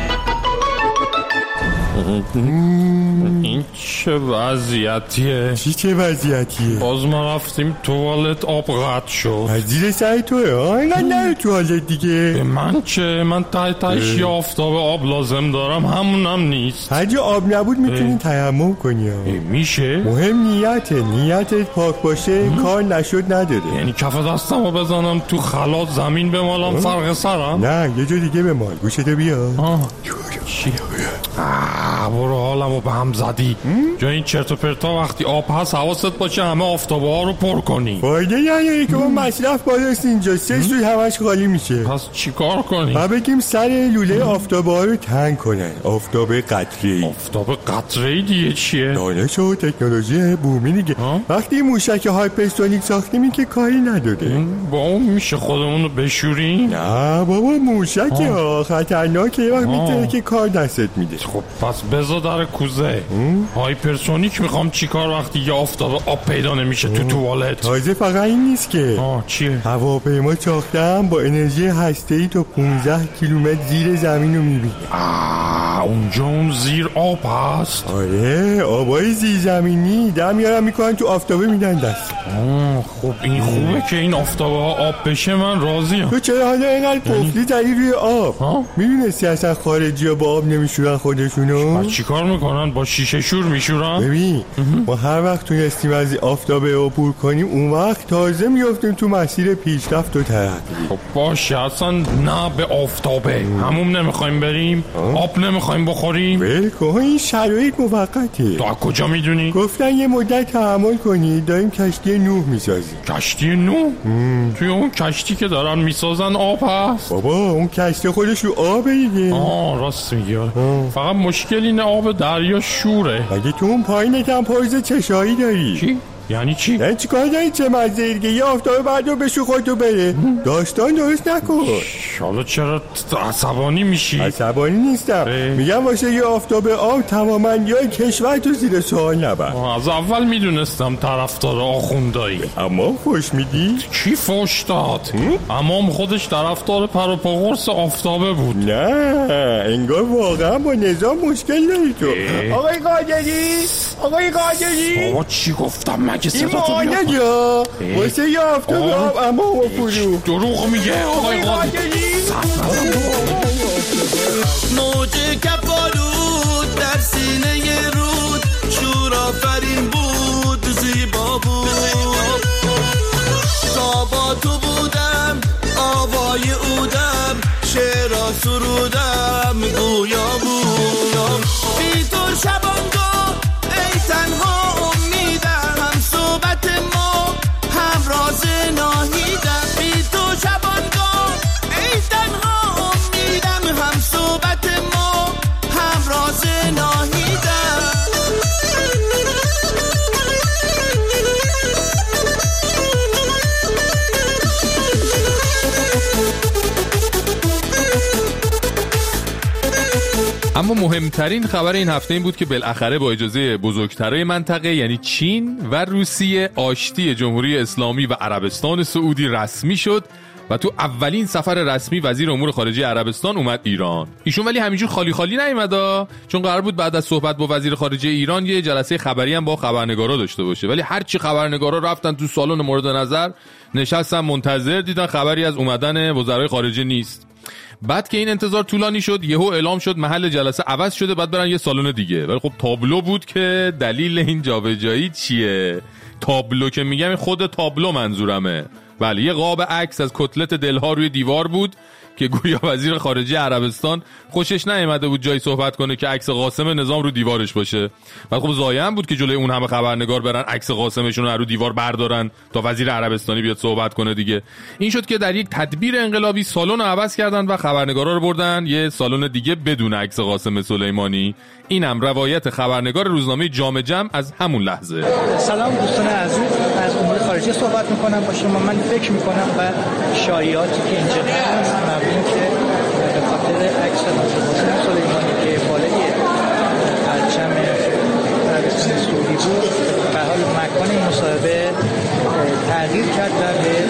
این چه وضعیتیه؟ چی چه وضعیتیه؟ باز ما رفتیم توالت آب قطع شد. از زیر سر توه ها؟ اینا نره توالت دیگه. به من چه؟ من تای تایش یه آفتاب آب لازم دارم، همونم نیست. هر جا آب نبود میتونی تیمم کنی. میشه؟ مهم نیته. نیتت پاک باشه کار نشد نداره. یعنی کف دستمو بزنم تو خلاط زمین بمالم فرق سرم؟ نه یه جا دیگه بمال. گوشتو بیا. آه چی؟ آه برو حالمو به هم زدی. جا این چرت و پرتا وقتی آب هست حواست باشه همه آفتابه ها رو پر کنی. فایده نداره که اون مصرف بالاست اینجا. سه سوی همش خالی میشه. پس چی کار کنی؟ ما بگیم سر لوله آفتابه ها رو تنگ کنن. آفتاب قطره‌ای. آفتاب قطره‌ای دیگه چیه؟ دانش و تکنولوژی بومی دیگه. وقتی موشک هایپرسونیک ساختیمی که کاری نداره. با اون میشه خودمون رو بشوریم؟ نه بابا موشک ها خطرناکه. وقت میتونه که کار دستت میده. خب پس بذار در کوزه. هایپرسونیک میخوام چیکار وقتی یه آفتاب آب پیدا نمیشه تو توالت؟ تازه فقط این نیست که. آه چیه؟ هواپیما ساختم با انرژی هسته‌ای تا پانزده کیلومتر زیر زمین رو میبینه. آه اونجا اون زیر آب هست؟ آره آبای زیر زمینی در میارن میکنن تو آفتابه میدن دست. آه خب این خوبه که این آفتابه ها آب بشه، من راضیم. تو چرا حالا اینقدر پفلی زدی روی آب؟ میدونستی اصلا خارجی ها با آب نمیشورن خودشونو؟ چی کار میکنن؟ با شیشه شور میشورن؟ ببین ما هر وقت تونستیم از آفتابه عبور کنیم اون وقت تازه میافتیم تو مسیر پیشرفت و ترقی. خب باشه اصلا نه به آفتابه همون نمیخوایم بریم. آه؟ آب نمیخوایم بخوریم. ول کن این شرایط موقته. تو از کجا میدونی؟ گفتن یه مدت تحمل کنید داریم کشتی نوح میسازیم. کشتی نوح؟ توی اون کشتی که دارن میسازن آب هست؟ بابا اون کشتی خودش رو آبه دیگه. آه راست میگی. فقط مشکل اینه آب دریا شوره. مگه تو اون پایینت هم پاییز چشایی داری؟ چی؟ یعنی چی؟ یعنی چی کار داری؟ چه مزه دیگه یه آفتابه بعد رو بشو خودتو بره. داستان درست نکن. حالا چرا عصبانی میشی؟ عصبانی نیستم. میگم واسه یه آفتابه آب تماما یا کشور تو زیر سوال نبر. از اول میدونستم طرفدار آخوندایی. اما فوش میدی؟ کی فوش داد؟ امام خودش طرفدار پر و پا قرص آفتابه بود. نه انگار واقعا با نظام مشکل داری تو. آقای قادری آقای قادری بابا چی گفتم مگه صدا تو بیاد یا واسه یه آفتابه آب اما و فرو دروغ میگه آقای قادری. موج کپالود در سینه رود شور آفرین بود زیبا بود. تا با تو بودم آوای اودم شعرا سرودم گویا بودم. بی تو شبانگاه ای تنها امیدم هم صحبت ما هم راز ناهیدم. بی تو شبانگاه ای تنها امیدم هم صحبت ما اما مهمترین خبر این هفته این بود که بالاخره با اجازه بزرگترای منطقه یعنی چین و روسیه آشتی جمهوری اسلامی و عربستان سعودی رسمی شد و تو اولین سفر رسمی وزیر امور خارجه عربستان اومد ایران. ایشون ولی همینجور خالی خالی نیومد، چون قرار بود بعد از صحبت با وزیر خارجه ایران یه جلسه خبری هم با خبرنگارا داشته باشه، ولی هرچی خبرنگارا رفتن تو سالن مورد نظر نشستن منتظر، دیدن خبری از اومدن وزرای خارجه نیست. بعد که این انتظار طولانی شد یهو اعلام شد محل جلسه عوض شده، بعد برن یه سالن دیگه. ولی خب تابلو بود که دلیل این جابجایی چیه. تابلو که میگم خود تابلو منظورمه. بله، یه قاب عکس از کتلت دلها روی دیوار بود که گویا وزیر خارجه عربستان خوشش نیامده بود جایی صحبت کنه که عکس قاسم نظام رو دیوارش باشه. بعد خب ضایع بود که جلوی اون همه خبرنگار برن عکس قاسمشون رو رو دیوار بردارن تا وزیر عربستانی بیاد صحبت کنه دیگه. این شد که در یک تدبیر انقلابی سالن رو عوض کردن و خبرنگارا رو بردن یه سالن دیگه بدون عکس قاسم سلیمانی. اینم روایت خبرنگار روزنامه جام جم از همون لحظه. سلام دوستان عزیز، از امور خارجه صحبت میکنم با شما. من فکر میکنم و شایعاتی که اینجا هست مبنی که به خاطر عکس قاسم سلیمانی که بالای پرچم عربستان سعودی بود به حال مکان این مصاحبه تغییر کرد و به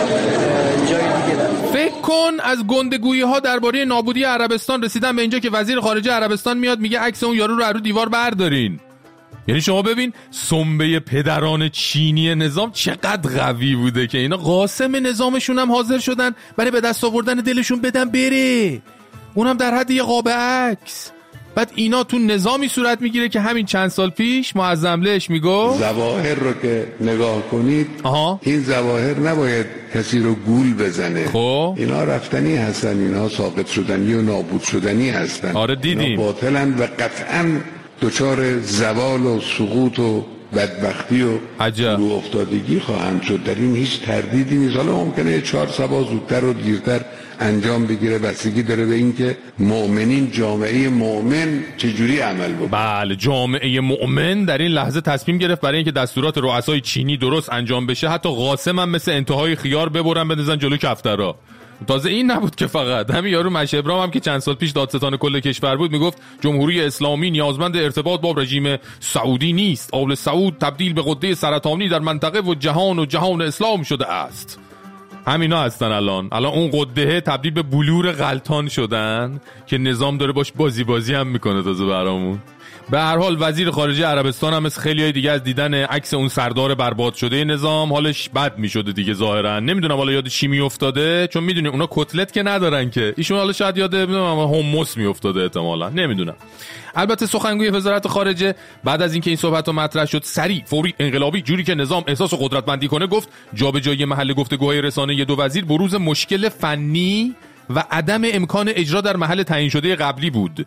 جای دیگه رفت. فکر کن از گندگویی ها درباره نابودی عربستان رسیدن به اینجا که وزیر خارجه عربستان میاد میگه عکس اون یارو رو رو دیوار بردارین. یعنی شما ببین سنبه پدران چینی نظام چقدر قوی بوده که اینا قاسم نظامشون هم حاضر شدن برای به دست آوردن دلشون بدن بره، اونم در حد یه قاب عکس. بعد اینا تو نظامی صورت میگیره که همین چند سال پیش معظم لهش میگو ظواهر رو که نگاه کنید آها. این ظواهر نباید کسی رو گول بزنه. خب اینا رفتنی هستن، اینا ساقط شدنی و نابود شدنی هستن. آره دیدیم. اینا باطلن و قطعاً دچار زوال و سقوط و بدبختی و رو افتادگی خواهند شد. در این هیچ تردیدی نیست. حالا ممکنه چهار سبا زودتر و دیرتر انجام بگیره، بستگی داره به این که مؤمنین، جامعه مؤمن چجوری عمل بکنه. بله، جامعه مؤمن در این لحظه تصمیم گرفت برای اینکه دستورات رؤسای چینی درست انجام بشه حتی قاسم هم مثل انتهای خیار ببرن بندازن جلو کفترا. تازه این نبود که فقط همین یارو مشه ابراهیم هم که چند سال پیش دادستان کل کشور بود میگفت جمهوری اسلامی نیازمند ارتباط با رژیم سعودی نیست، آل سعود تبدیل به غده سرطانی در منطقه و جهان و جهان اسلام شده است. همینا هستن الان الان اون قده تبدیل به بلور غلطان شدن که نظام داره باش بازی بازی هم میکنه تازه برامون. به هر حال وزیر خارجه عربستان هم از خیلیای دیگه از دیدن عکس اون سردار برباد شده نظام حالش بد میشده دیگه ظاهرا. نمیدونم حالا یاد چی میافتاده، چون میدونی اونا کتلت که ندارن که، ایشون حالا شاید یاد هموس میافتاده احتمالاً، نمیدونم. البته سخنگوی وزارت خارجه بعد از اینکه این صحبت رو مطرح شد سریع فوری انقلابی جوری که نظام احساس قدرتمندی کنه گفت جابجایی محل گفتگوهای رسانه‌ای دو وزیر بروز مشکل فنی و عدم امکان اجرا در محل تعیین شده قبلی بود.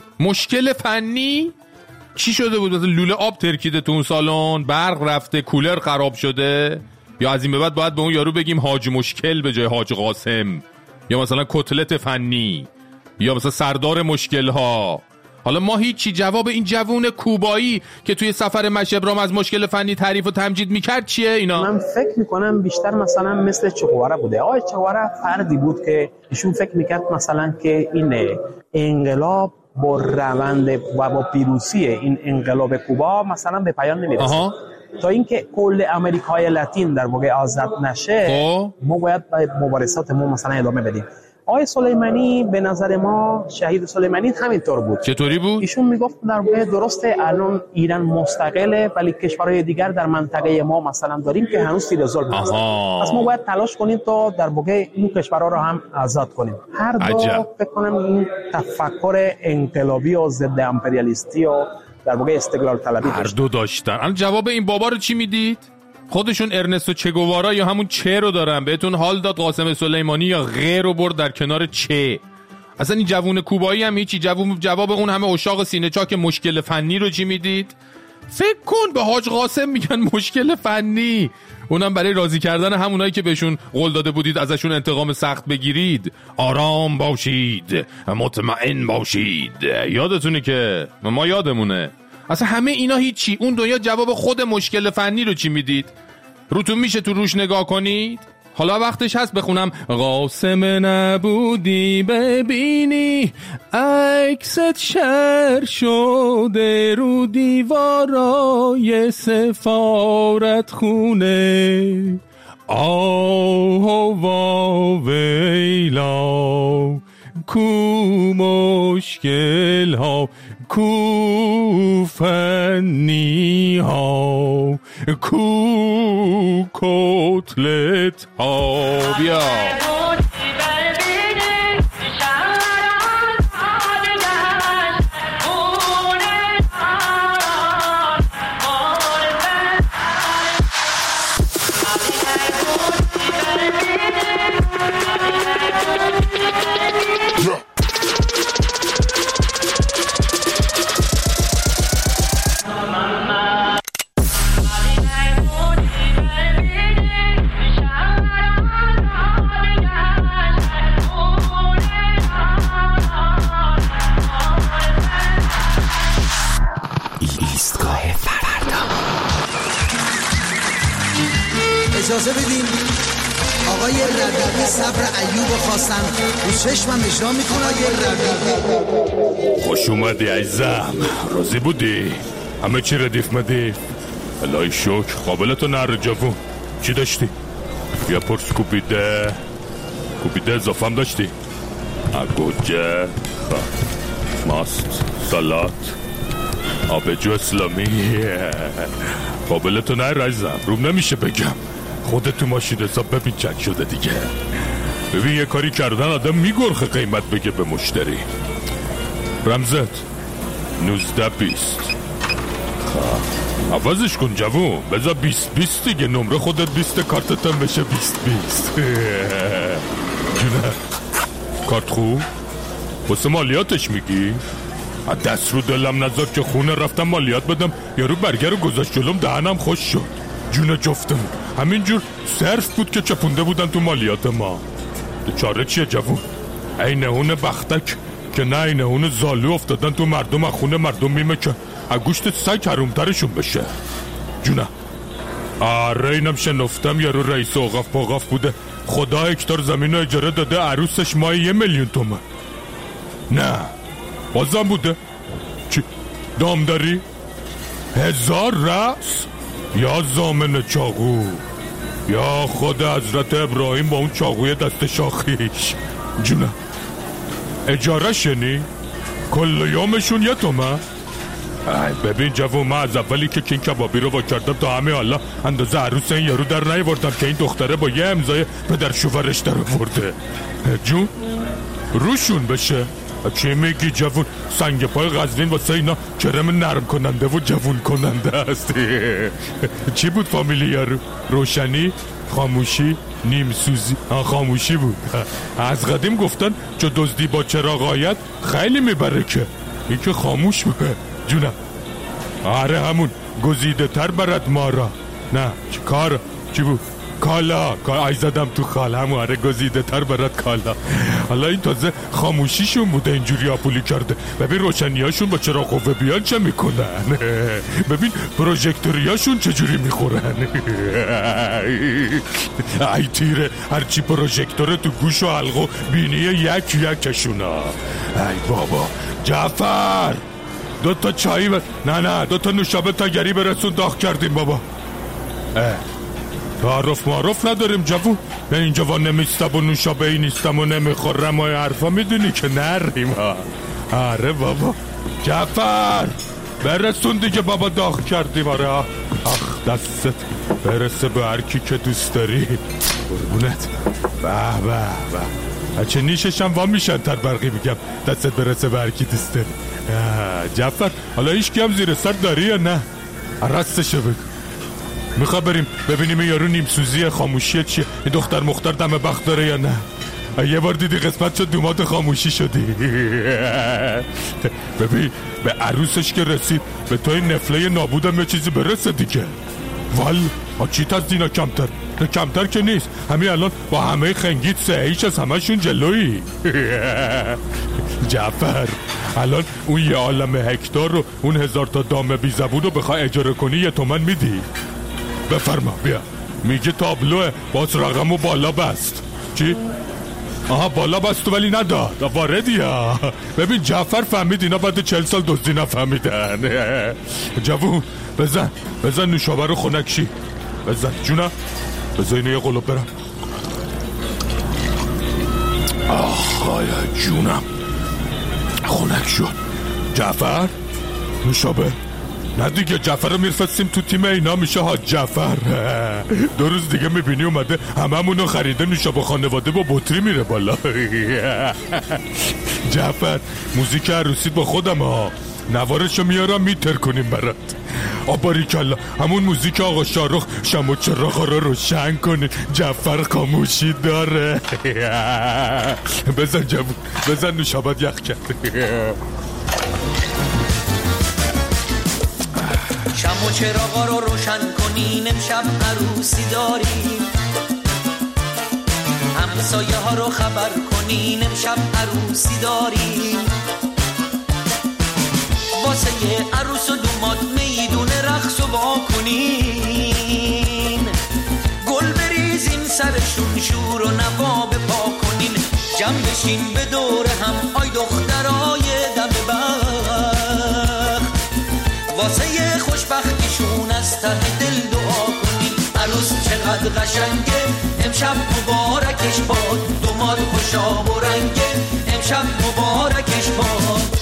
مشکل فنی چی شده بود؟ مثلا لوله آب ترکیده تو اون سالن، برق رفته، کولر خراب شده، یا از این به بعد باید به اون یارو بگیم حاج مشکل به جای حاج قاسم، یا مثلا کتلت فنی، یا مثلا سردار مشکل ها. حالا ما هیچی جواب این جوون کوبایی که توی سفر مشه ابراهیم از مشکل فنی تعریف و تمجید میکرد چیه اینا؟ من فکر میکنم بیشتر مثلا مثل چگواره بوده. آقای چگواره فردی بود که ایشون فکر میکرد مثلا که این انقلاب با روند و با پیروزی این انقلاب کوبا مثلا به پایان نمیرسه، تا اینکه کل امریکای لاتین در واقع آزاد نشه آه. ما باید مبارزات ما مثلا ادامه بدیم. آقای سلیمانی به نظر ما شهید سلیمانی همینطور بود. چطوری بود؟ ایشون میگفت در واقع درسته الان ایران مستقله ولی کشورهای دیگر در منطقه ما مثلا داریم که هنوز زیر ظلم هستن، پس ما باید تلاش کنیم تا در واقع این کشورها رو هم آزاد کنیم. هر دو فکر کنم این تفکر انقلابی و ضد امپریالیستی و در واقع استقلال طلبی هر دو داشتن. الان جواب این بابا رو چی میدید؟ خودشون ارنستو چگوارا یا همون چه رو دارن بهتون حال داد قاسم سلیمانی یا غیر رو برد در کنار چه. اصلا این جوون کوبایی هم هیچی. جواب جواب اون همه اشاق سینه چاک مشکل فنی رو چی میدید؟ فکر کن به حاج قاسم میگن مشکل فنی، اونم برای راضی کردن همونایی که بهشون قول داده بودید ازشون انتقام سخت بگیرید. آرام باشید، مطمئن باشید، یادتونه که ما یادمونه. اصلا همه اینا هیچی. اون دنیا جواب خود مشکل فنی رو چی میدید؟ روتون میشه تو روش نگاه کنید؟ حالا وقتش هست بخونم قاسم نبودی ببینی عکست شر شده رو دیوارای سفارت خونه. آه و ویلا کو مشکل ها کو فنی ها کو کتلت ها. بیا اجازه بدین آقای ربیعی صبر ایوب خواستن رو چشمم اجرا میکنه. آقای ربیعی خوش اومدی عزیزم، راضی بودی؟ همه چی ردیف مدیف؟ الهی شکر. قابلتو نر جوون چی داشتی؟ بیا پرس کوبیده کوبیده اضافه هم داشتی؟ گوجه ماست سالات آبجو اسلامی. قابلتو نر عزیزم، روم نمیشه بگم. خودت تو ماشین حساب ببین چک شده دیگه. ببین یه کاری کردن آدم میگرخه قیمت بگه به مشتری. رمزت نوزده بیست. خب عوضش کن جوون، بذار بیست بیست دیگه. نمره خودت بیست کارتت هم بشه بیست بیست. جونه کارت خوب؟ واسه مالیاتش میگی؟ دست رو دلم نذار که خونه رفتم مالیات بدم یارو برگر رو گذاشت جلوم دهنم خوش شد. جونه جفتم همینجور صرف بود که چپونده بودن تو مالیات ما. چاره چیه جوون؟ این نهون بختک که نه این نهون زالو افتادن تو مردم. از خونه مردم میمه که از گوشت سگ حرومترشون بشه. جونه آره اینم شنفتم یارو رئیس اوقاف پاقاف بوده. خدا هکتار زمین رو اجاره داده عروسش مای یه میلیون تومن. نه بازم بوده. چی؟ دام داری؟ هزار رأس؟ یا زامن چاقو یا خود حضرت ابراهیم با اون چاقوی دست شاخیش. جونه اجاره شنی؟ کل یومشون یه تومن؟ ببین جوون، من از اولی که کین کبابی رو وا کردم تا همه الله اندازه عروس این یارو در نیاوردم که این دختره با یه امضای پدر شوهرش در آورده. جون روشون بشه. چی میگی جوون؟ سنگ پای غزنین واسه اینا کرم نرم کننده و جوون کننده است. چی بود فامیلی یارو؟ روشنی؟ خاموشی؟ نیم سوزی؟ خاموشی بود. از قدیم گفتن چو دزدی با چراغ آید خیلی میبره که این که خاموش بود. جونم آره همون گزیده تر برد ما را. نه چی کار؟ چی بود؟ کالا کالا ای زدم تو خال. همون آره گزیده تر برد کالا. حالا این تازه خاموشیشون بوده اینجوری آپولی کرده. ببین روشنیاشون با چرا قوه بیان چه میکنن. ببین پروژکتوریاشون چجوری میخورن. ای تیره هرچی پروژکتوره تو گوش و حلق و بینی یک یکشونا. ای بابا جعفر دو تا چایی بر... نه نه دو تا نوشابه تگری برسون داغ کردیم بابا. اه تعارف معرف نداریم جوون. من اینجا وا نمیستم و نوشابه ای نیستم و نمیخورم و حرفا میدونی که نریم. آره بابا جعفر برسون دیگه بابا داغ کردیم. آره آخ دستت برسه به هر کی که دوست داری. قربونت. به به به چه نیششم وا میشن تر برقی میگم دستت برسه به هر کی دوست داری. جعفر حالا هیچ کی هم زیر سر داری یا نه؟ راستشو بگو. میخوا بریم ببینیم یارو نیم سوزی خاموشی چیه؟ این دختر مختار دم بخت داره یا نه؟ یه بار دیدی قسمت شد دومات خاموشی شدی. ببین به عروسش که رسید به توی نفله نابودم یه چیزی برسه دیگه. وال چیت از دینا کمتر؟ نه کمتر که نیست. همین الان با همه خنگیت سهیش از همشون جلویی. جعفر الان اون یه عالم هکتار رو اون هزار تا دامه بی زبون رو بخواه اجاره کنی یه تومن میدی؟ بفرما بیا میگه تابلوه، باز رقمو بالا بست. چی؟ آها بالا بست ولی نداد. واردی ها. ببین جعفر فهمید اینا بعد چهل سال دزدی نفهمیدن. جوون بزن بزن نوشابه رو خنک شی. بزن جونم، بزن اینو یه قلوب برم. آخای جونم خنک شد. جعفر نوشابه. نه دیگه جعفر رو میرفستیم تو تیم اینا میشه حاج جعفر. دو روز دیگه میبینی اومده هممونو خریده نوشابه خانواده با بطری میره بالا. جعفر موزیک عروسی با خودم ها، نوارشو میارم میتر کنیم برات. آباریکالله همون موزیک آقا شارخ شم و چراغا رو روشن کنیم. جعفر خاموشی داره. بزن جوون بزن نوشابت یخ کرد. شم و چراغا رو روشن کنین امشب عروسی داریم. همسایه ها رو خبر کنین امشب عروسی داریم. واسه یه عروس و دوماد میدون رقص و وا کنین. گل بریزین سرشون شور و نوا بپا کنین. جمع بشین به دور هم آی دخترای دم بخت. واسه یه خوشبختیشون از ته دل دعا کنین. عروس چقدر قشنگه امشب مبارکش باد. دوماد خوشاب و رنگه امشب مبارکش باد.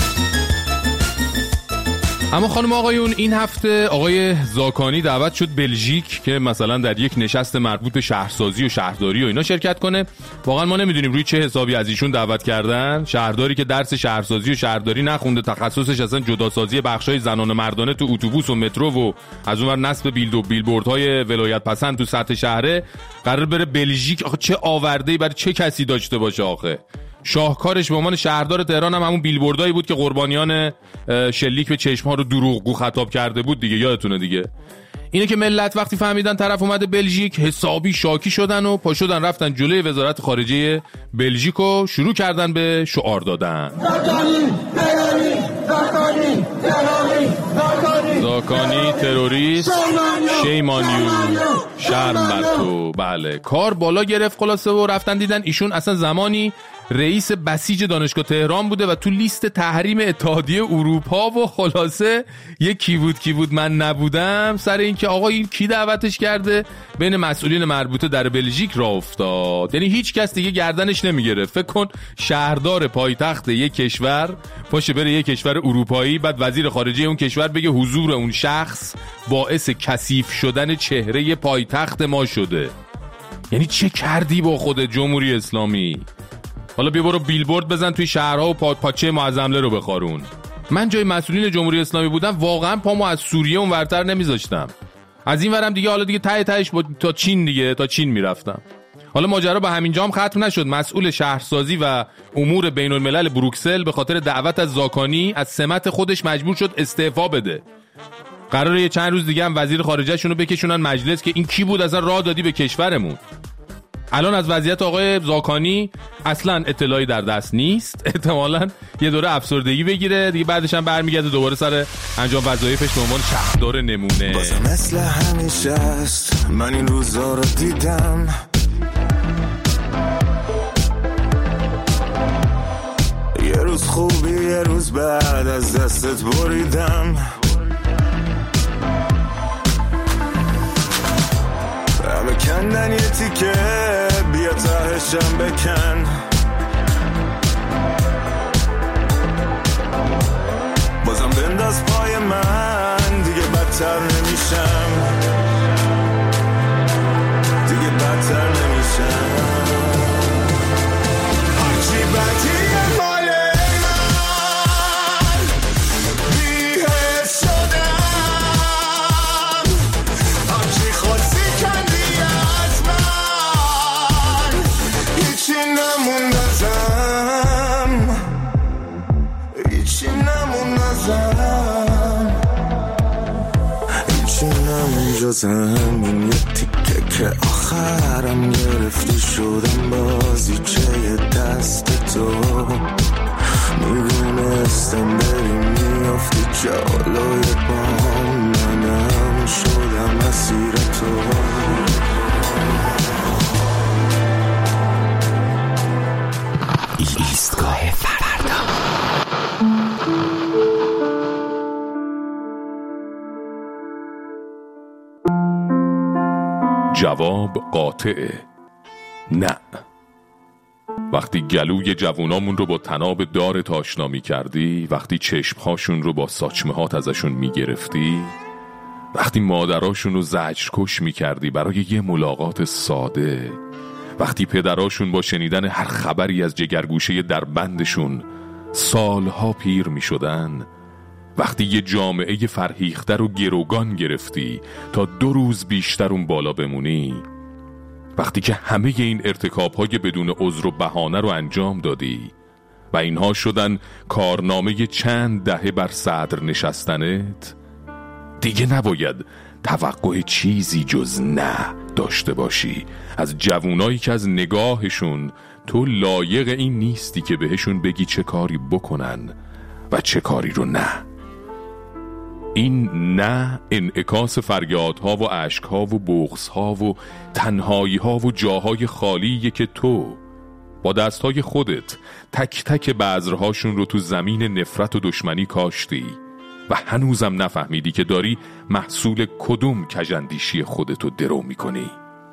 اما خانم آقایون این هفته آقای زاکانی دعوت شد بلژیک که مثلا در یک نشست مربوط به شهرسازی و شهرداری و اینا شرکت کنه. واقعا ما نمیدونیم روی چه حسابی از ایشون دعوت کردن. شهرداری که درس شهرسازی و شهرداری نخونده، تخصصش اصلا جداسازی بخشای زنان و مردانه تو اتوبوس و مترو و از اونور نصب بیلد و بیلبوردهای ولایت پسند تو سطح شهره، قرار بره بلژیک. آخه چه آورده‌ای برای چه کسی داشته باشه آخه. شاهکارش به عنوان شهردار تهران هم همون بیلبوردایی بود که قربانیان شلیک به چشم‌ها رو دروغگو خطاب کرده بود دیگه، یادتونه دیگه. اینه که ملت وقتی فهمیدن طرف اومده بلژیک حسابی شاکی شدن و پا شدن رفتن جلوی وزارت خارجه بلژیک و شروع کردن به شعار دادن. زاکانی تروریست، شیم آن یو، شرم بر تو. بله کار بالا گرفت خلاصه و رفتن دیدن ایشون اصلا زمانی رئیس بسیج دانشگاه تهران بوده و تو لیست تحریم اتحادیه اروپا و خلاصه یه کی بود کی بود من نبودم سر این که آقا این کی دعوتش کرده بین مسئولین مربوطه در بلژیک راه افتاد. یعنی هیچ کس دیگه گردنش نمیگیره. فکر کن شهردار پایتخت یک کشور پاشه بره یک کشور اروپایی، بعد وزیر خارجه اون کشور بگه حضور اون شخص باعث کثیف شدن چهره پایتخت ما شده. یعنی چه کردی با خود جمهوری اسلامی؟ حالا بیا برو بیلبورد بزن توی شهرها و پا پاچه معظمله رو بخارون. من جای مسئولین جمهوری اسلامی بودم واقعا پامو از سوریه اون ورتر نمیذاشتم. از این ورم دیگه حالا دیگه ته تهش تا چین دیگه تا چین میرفتم. حالا ماجرا به همین جام ختم نشد. مسئول شهرسازی و امور بین الملل بروکسل به خاطر دعوت از زاکانی از سمت خودش مجبور شد استعفا بده. قراره یه چند روز دیگه هم وزیر خارجه شونو بکشونن مجلس که این کی بود اصلا راه دادی به کشورمون. الان از وضعیت آقای زاکانی اصلا اطلاعی در دست نیست. احتمالاً یه دوره افسردگی بگیره دیگه، بعدش هم برمیگرده دوباره سر انجام وظایفش به عنوان شهردار نمونه. بازم مثل همیشه است من این روزا رو دیدم، یه روز خوبی یه روز بعد از دستت بریدم. همه کندن یه تیکه بیا تهشم بکن، بازم بنداز پای من دیگه بدتر نمیشم، دیگه بدتر نمیشم. هرچی بدیه ماله من بی‌حس شدم، هرچی خواستی کندی از من، هیچی نمون ازم، هیچی نمون ازم، هیچی نمون جز همین یه تیکه که آخرم گرفتی شدم بازیچه دست تو. میدونستم بری میافتی جلوی پام، منم شدم اسیر تو. ایستگاه فردا. جواب قاطعه، نه. وقتی گلوی جوونامون رو با تناب دارت آشنا می کردی، وقتی چشمهاشون رو با ساچمه هات ازشون می گرفتی، وقتی مادراشون رو زجرکش می کردی برای یه ملاقات ساده، وقتی پدراشون با شنیدن هر خبری از جگرگوشه در بندشون سالها پیر می شدن، وقتی یه جامعه فرهیخته رو گروگان گرفتی تا دو روز بیشتر اون بالا بمونی، وقتی که همه این ارتکاب‌های بدون عذر و بهانه رو انجام دادی و اینها شدن کارنامه چند دهه بر صدر نشستنت، دیگه نباید توقع چیزی جز نه داشته باشی از جوونایی که از نگاهشون تو لایق این نیستی که بهشون بگی چه کاری بکنن و چه کاری رو نه. این نه انعکاس فریادها و عشقها و بغضها و تنهاییها و جاهای خالیه که تو با دستهای خودت تک تک بذرهاشون رو تو زمین نفرت و دشمنی کاشتی و هنوزم نفهمیدی که داری محصول کدوم کژاندیشی خودتو درو میکنی.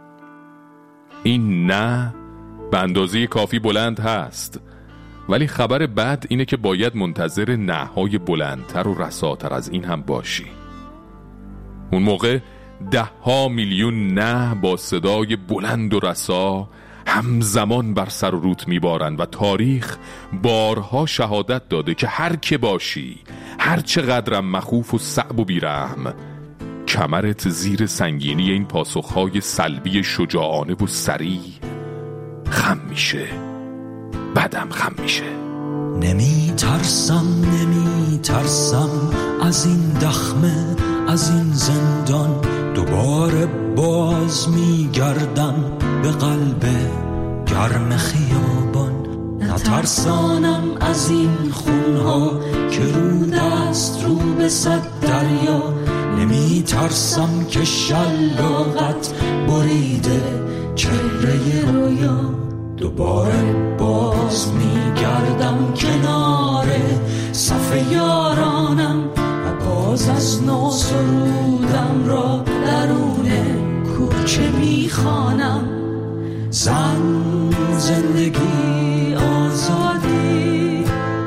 این نه به اندازه کافی بلند هست، ولی خبر بد اینه که باید منتظر نه‌های بلندتر و رساتر از این هم باشی. اون موقع ده ها میلیون نه با صدای بلند و رسا همزمان بر سر و روت میبارند و تاریخ بارها شهادت داده که هر که باشی، هر چقدرم مخوف و صعب و بیرحم، کمرت زیر سنگینی این پاسخهای سلبی شجاعانه و سریع خم میشه، بعدم خم میشه. نمی ترسم نمی ترسم از این دخمه، از این زندان، دوباره باز میگردم به قلب گرم خیابان. نترسانم از این خونها که رو دست رو به صد دریا، نمی ترسم که شلاقت بریده چهره رویا. دوباره باز میگردم کنار صف یارانم و باز از نو سرودم را درون کوچه میخوانم. زن، زندگی، آزادی،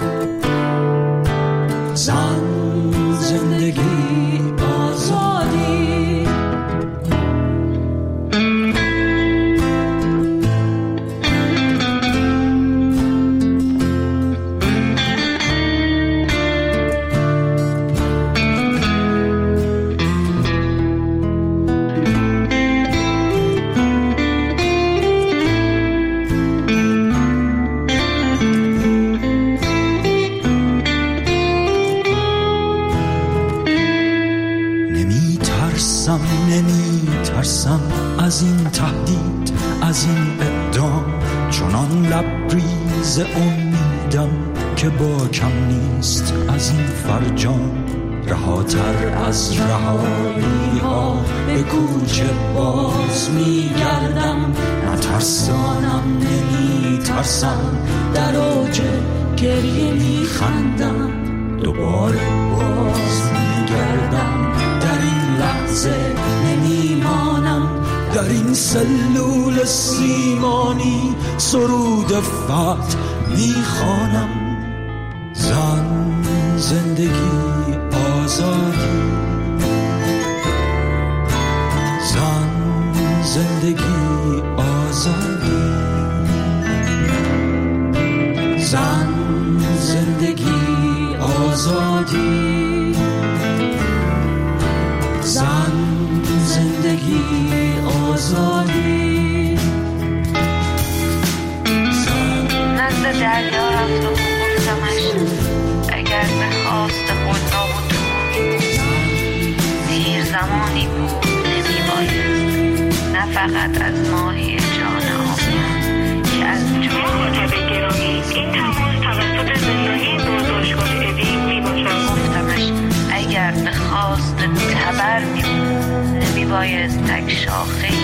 زن، زندگی، آزادی. از این تهدید، از این اعدام، چنان لبریز امیدم که با کم نیست از این فرجام. رهاتر از رهایی ها به کوچه باز میگردم. نترسانم نمی ترسم، در اوج گریه میخندم. دوباره باز میگردم، در این لحظه نمیمانم. در این سلول سیمانی سرود فتح میخوانم. زن، زندگی، آزادی، زن، زندگی، آزادی، زن، زندگی، آزادی، زن، زندگی، آزادی. نزد دریا رفت و گفتمش اگر به خواست خدا و تو دیر زمانی بود نمیباید، نه فقط از ماهی جان آبیان که از جان مکاتب گرامی این تماس توسط زندانی بازداشتگاه اوین میباشد. گفتمش اگر به خواست تبر میبود نمیباید تک شاخه